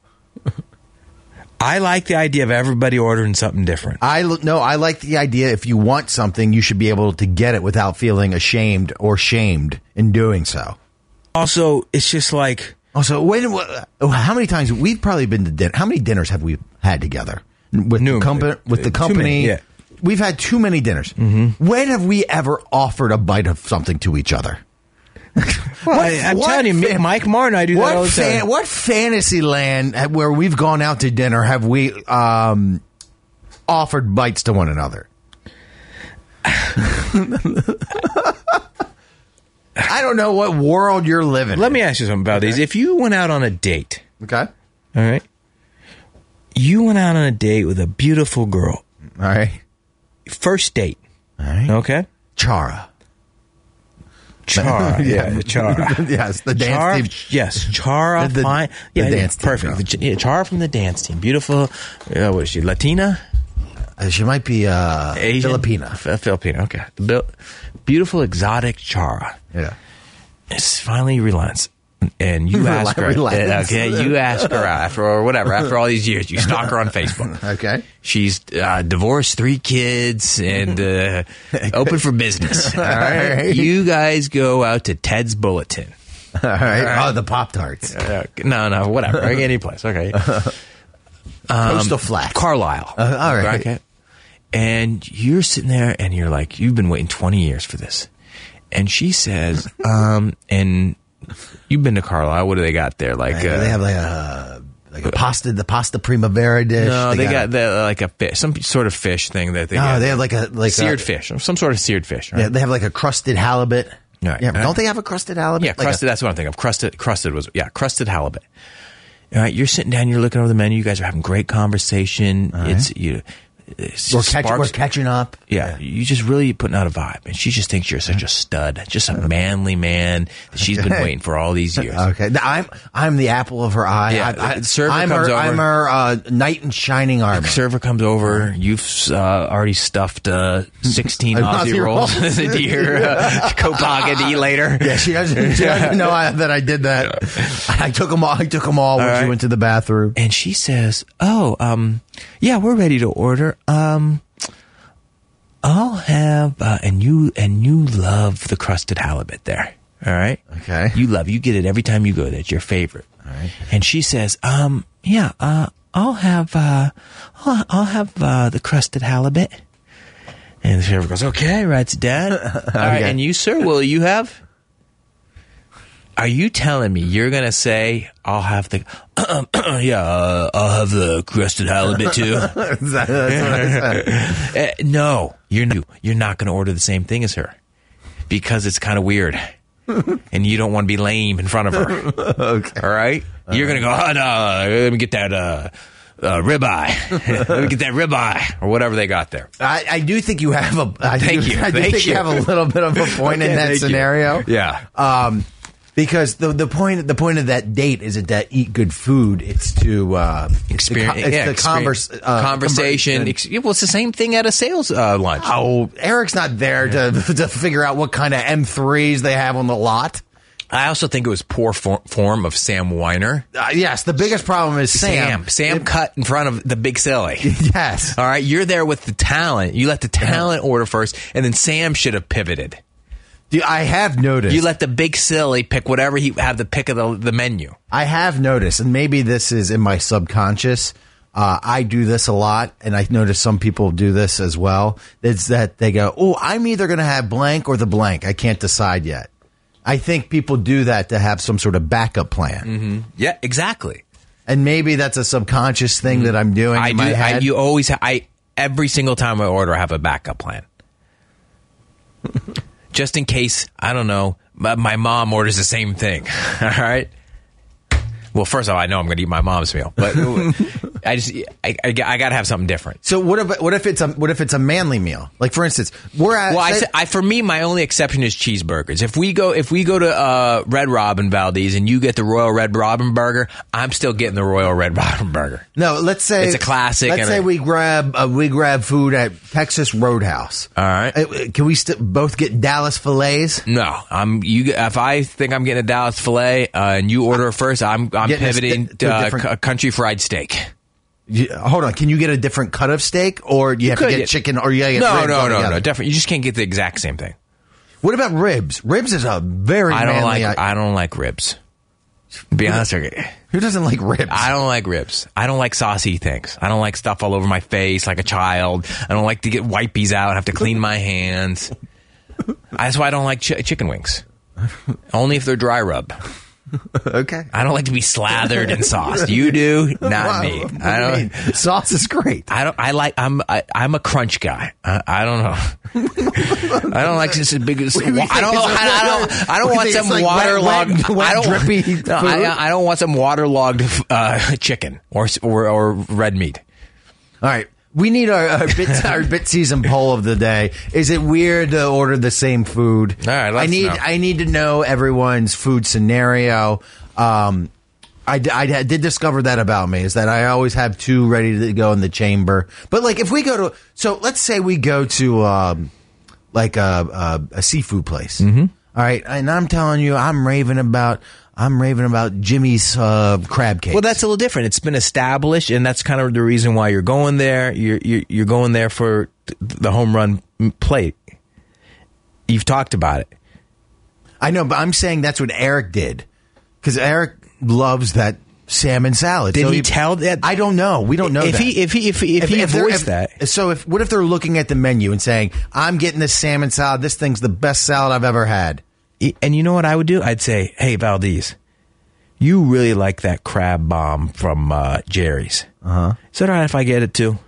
I like the idea of everybody ordering something different. I like the idea if you want something, you should be able to get it without feeling ashamed or shamed in doing so. Also, it's just like... Also, how many times we've probably been to dinner? How many dinners have we had together with the company? Yeah. We've had too many dinners. Mm-hmm. When have we ever offered a bite of something to each other? Well, I'm telling you, Mike Moore and I do that all the time. What fantasy land where we've gone out to dinner have we offered bites to one another? I don't know what world you're living in. Let me ask you something about these. If you went out on a date, okay, all right, you went out on a date with a beautiful girl, all right, first date, all right, okay, Chara, yeah, Chara, yes, the dance team, yes, Chara, fine, yeah, the dance team, perfect, Chara from the dance team, beautiful. What is she, Latina? She might be Asian? Filipina. Filipina, okay. Beautiful, exotic Chara. Yeah. It's finally relents. And you ask her. Okay, you ask her after all these years. You stalk her on Facebook. Okay. She's divorced, 3 kids, and open for business. All right. You guys go out to Ted's Bulletin. All right. Oh, the Pop-Tarts. No, whatever. Any place. Okay. Coastal Flat. Carlisle. All right. Okay. And you're sitting there and you're like, you've been waiting 20 years for this. And she says, and you've been to Carlisle. What do they got there? Like, they have the pasta primavera dish. No, they got like a fish, some sort of fish thing that they got. They have like seared fish, some sort of seared fish. Right? Yeah, they have like a crusted halibut. Right. Yeah, don't they have a crusted halibut? Yeah, crusted. That's what I'm thinking of. Crusted halibut. All right, you're sitting down, you're looking over the menu. You guys are having great conversation. Right. We're catching up. Yeah, you just really putting out a vibe, and she just thinks you're such a stud, just a manly man that she's been waiting for all these years. Okay, I'm the apple of her eye. Yeah, the server comes over. I'm her knight in shining armor. The server comes over. You've already stuffed 16 Aussie rolls into your coat pocket to eat later. Yeah, she doesn't know that I did that. Yeah. I took them all when she went to the bathroom. And she says, yeah, we're ready to order. I'll have, and you love the crusted halibut there. All right. Okay. You get it every time you go there. It's your favorite. All right. And she says, I'll have the crusted halibut. And the server goes, okay, writes Dad. All right. And you, sir, will you have? Are you telling me you're gonna say I'll have the I'll have the crusted halibut too? That's what I said. No, you're not gonna order the same thing as her because it's kind of weird, and you don't want to be lame in front of her. Okay. All right, you're gonna go. Oh no, let me get that ribeye. Let me get that ribeye or whatever they got there. I do think you have a. I Thank you. I do think you have a little bit of a point in that Thank you. scenario. Yeah. Because the point of that date isn't to eat good food; it's to conversation. Well, it's the same thing at a sales lunch. Oh, Eric's not there to figure out what kind of M3s they have on the lot. I also think it was poor form of Sam Weiner. Yes, the biggest problem is Sam cut in front of the big silly. Yes. All right, you're there with the talent. You let the talent order first, and then Sam should have pivoted. I have noticed. You let the big silly pick whatever he have the pick of the menu. I have noticed, and maybe this is in my subconscious. I do this a lot, and I notice some people do this as well. It's that they go, "Oh, I'm either going to have blank or the blank. I can't decide yet." I think people do that to have some sort of backup plan. Mm-hmm. Yeah, exactly. And maybe that's a subconscious thing that I'm doing in my head. You always. Every single time I order, I have a backup plan. Just in case, I don't know, my mom orders the same thing. All right. Well, first of all, I know I'm going to eat my mom's meal, but I got to have something different. So what if it's a manly meal? Like, for instance, we're at. Well, for me, my only exception is cheeseburgers. If we go to Red Robin Valdez and you get the Royal Red Robin burger, I'm still getting the Royal Red Robin burger. No, let's say it's a classic. Let's say we grab food at Texas Roadhouse. All right. Can we both get Dallas fillets? No, if I think I'm getting a Dallas fillet and you order first, I'm pivoting to country fried steak. Hold on, can you get a different cut of steak, or you have to get chicken, or you get ribs? No, definitely. You just can't get the exact same thing. What about ribs? Ribs is a very manly. I don't like ribs. To be honest with you. Who doesn't like ribs? I don't like ribs. I don't like saucy things. I don't like stuff all over my face like a child. I don't like to get wipies out and have to clean my hands. That's why I don't like chicken wings. Only if they're dry rub. Okay. I don't like to be slathered in sauce. You do, not me. I don't. Sauce is great. I'm a crunch guy. I don't know. I don't like this big. I don't want some waterlogged. Drippy. I don't want some waterlogged chicken or red meat. All right. We need our bit season poll of the day. Is it weird to order the same food? All right, I need to know everyone's food scenario. I did discover that about me, is that I always have two ready to go in the chamber. But like if we go to, so let's say we go to a seafood place. Mm-hmm. All right, and I'm telling you, I'm raving about Jimmy's crab cakes. Well, that's a little different. It's been established, and that's kind of the reason why you're going there. You're going there for the home run plate. You've talked about it. I know, but I'm saying that's what Eric did, because Eric loves that salmon salad. Did he tell that? I don't know. We don't know if that. If he avoids that. So what if they're looking at the menu and saying, "I'm getting this salmon salad. This thing's the best salad I've ever had." And you know what I would do? I'd say, "Hey, Valdez, you really like that crab bomb from Jerry's. Uh-huh. Is it all right if I get it too?"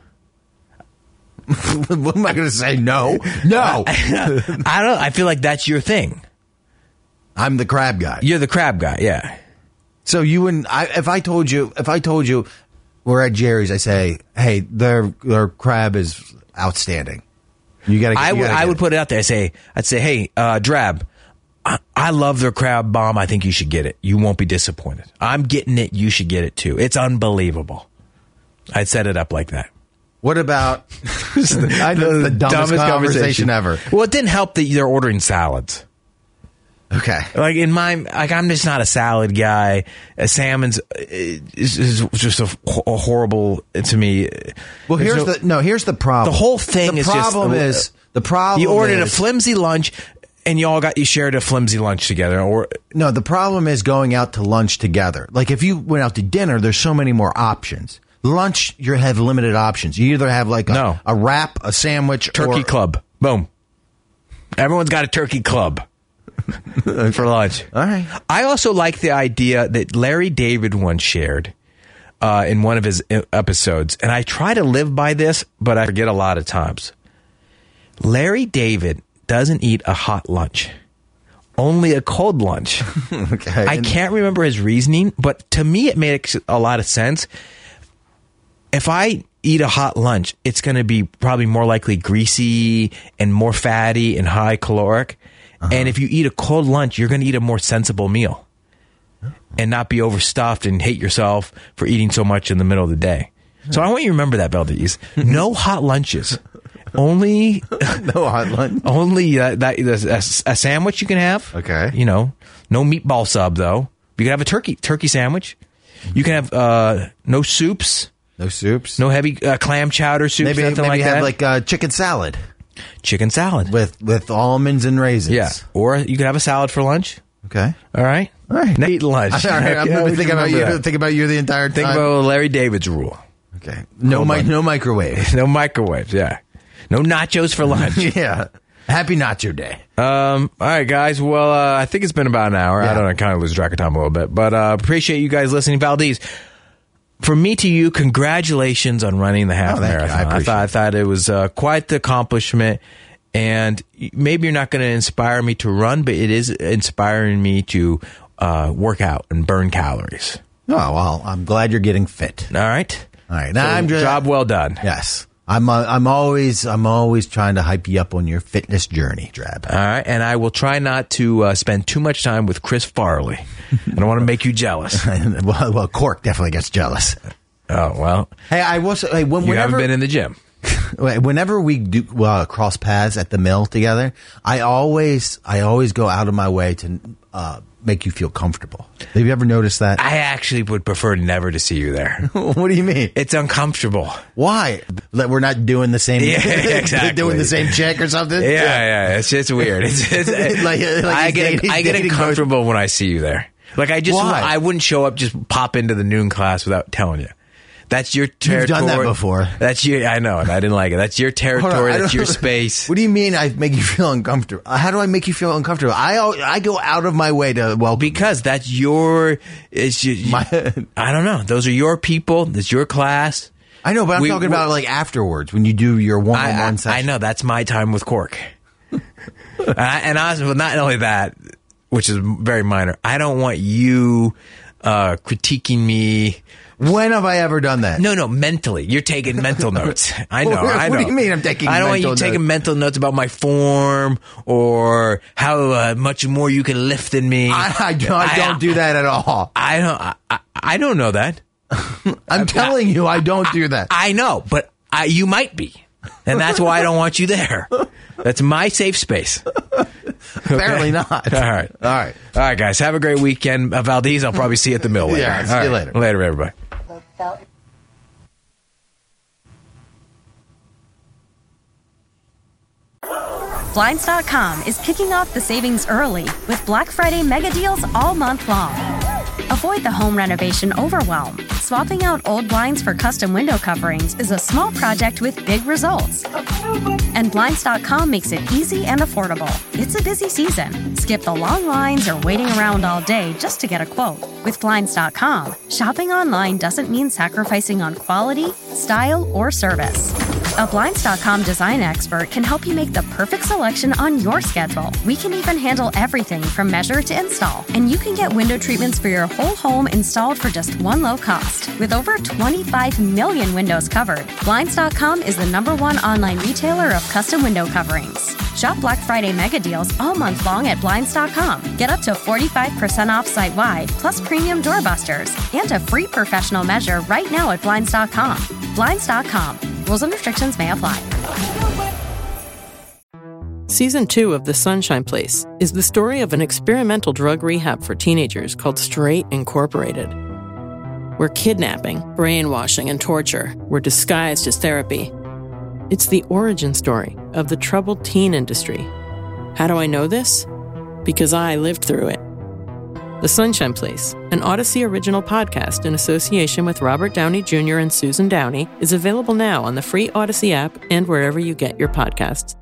What am I going to say? No. No. I don't. I feel like that's your thing. I'm the crab guy. You're the crab guy, yeah. So you and if I told you we're at Jerry's, I say, "Hey, their crab is outstanding." You got to. I would put it out there. I'd say, "Hey, Drab, I love their crab bomb. I think you should get it. You won't be disappointed. I'm getting it. You should get it too. It's unbelievable." I'd set it up like that. What about I know the dumbest conversation ever? Well, it didn't help that they're ordering salads. Okay. Like I'm just not a salad guy. Salmon's is just a horrible to me. Well, here's the problem. The whole thing is the problem. You ordered a flimsy lunch, and you shared a flimsy lunch together. Or no, the problem is going out to lunch together. Like if you went out to dinner, there's so many more options. Lunch, you have limited options. You either have like a wrap, a sandwich, turkey club. Boom. Everyone's got a turkey club. for lunch. All right. I also like the idea that Larry David once shared in one of his episodes, and I try to live by this, but I forget a lot of times. Larry David doesn't eat a hot lunch, only a cold lunch. Okay. I can't remember his reasoning, but to me it makes a lot of sense. If I eat a hot lunch, it's going to be probably more likely greasy and more fatty and high caloric. And if you eat a cold lunch, you're going to eat a more sensible meal and not be overstuffed and hate yourself for eating so much in the middle of the day. So I want you to remember that, Valdez. No hot lunches. Only no hot lunch. Only a sandwich you can have. Okay. You know, no meatball sub though. You can have a turkey sandwich. You can have no soups. No soups. No heavy clam chowder soups. Maybe like have that. like chicken salad. Chicken salad with almonds and raisins. Yeah. Or you could have a salad for lunch. Okay. All right. Now eat lunch. All right. I'm going to think about you. Think about you the entire time. Think about Larry David's rule. Okay. No microwave. No microwaves. Yeah. No nachos for lunch. Yeah. Happy Nacho Day. All right, guys. Well, I think it's been about an hour. Yeah. I don't know. I kind of lose track of time a little bit, but appreciate you guys listening. Valdez, from me to you, congratulations on running the half marathon. I thought it was quite the accomplishment, and maybe you're not going to inspire me to run, but it is inspiring me to work out and burn calories. Oh, well, I'm glad you're getting fit. All right. Now So, job well done. Yes. I'm always trying to hype you up on your fitness journey, Drab. All right, and I will try not to spend too much time with Chris Farley. I don't want to make you jealous. well, Cork definitely gets jealous. Oh well. Hey, whenever you haven't been in the gym. Whenever we do cross paths at the mill together, I always go out of my way to make you feel comfortable. Have you ever noticed that? I actually would prefer never to see you there. What do you mean? It's uncomfortable. Why? That we're not doing the same. Yeah, exactly. Doing the same check or something. Yeah. It's just weird. I get uncomfortable when I see you there. Like I wouldn't show up, just pop into the noon class without telling you. That's your territory. You've done that before. That's your. I know, and I didn't like it. That's your territory. That's your space. What do you mean? I make you feel uncomfortable? How do I make you feel uncomfortable? I go out of my way to because that's your. I don't know. Those are your people. That's your class. I know, but I'm talking about like afterwards when you do your one-on-one session. I know that's my time with Cork. and I not only that, which is very minor. I don't want you critiquing me. When have I ever done that? No, mentally. You're taking mental notes. I know. What do you mean I'm taking mental notes? I don't want you taking mental notes about my form or how much more you can lift than me. I don't do that at all. I don't know that. I'm telling you, I don't do that. I know, but you might be. And that's why I don't want you there. That's my safe space. Apparently not. All right, guys. Have a great weekend. Valdez, I'll probably see you at the mill later. Yeah, see you later. Later, everybody. Blinds.com is kicking off the savings early with Black Friday mega deals all month long. Avoid the home renovation overwhelm. Swapping out old blinds for custom window coverings is a small project with big results. And Blinds.com makes it easy and affordable. It's a busy season. Skip the long lines or waiting around all day just to get a quote. With Blinds.com, shopping online doesn't mean sacrificing on quality, style, or service. A Blinds.com design expert can help you make the perfect selection on your schedule. We can even handle everything from measure to install. And you can get window treatments for your whole home installed for just one low cost. With over 25 million windows covered, Blinds.com is the #1 online retailer of custom window coverings. Shop Black Friday mega deals all month long at Blinds.com. Get up to 45% off site-wide, plus premium doorbusters, and a free professional measure right now at Blinds.com. Blinds.com. Rules and restrictions may apply. Season 2 of The Sunshine Place is the story of an experimental drug rehab for teenagers called Straight Incorporated, where kidnapping, brainwashing, and torture were disguised as therapy. It's the origin story of the troubled teen industry. How do I know this? Because I lived through it. The Sunshine Place, an Odyssey original podcast in association with Robert Downey Jr. and Susan Downey, is available now on the free Odyssey app and wherever you get your podcasts.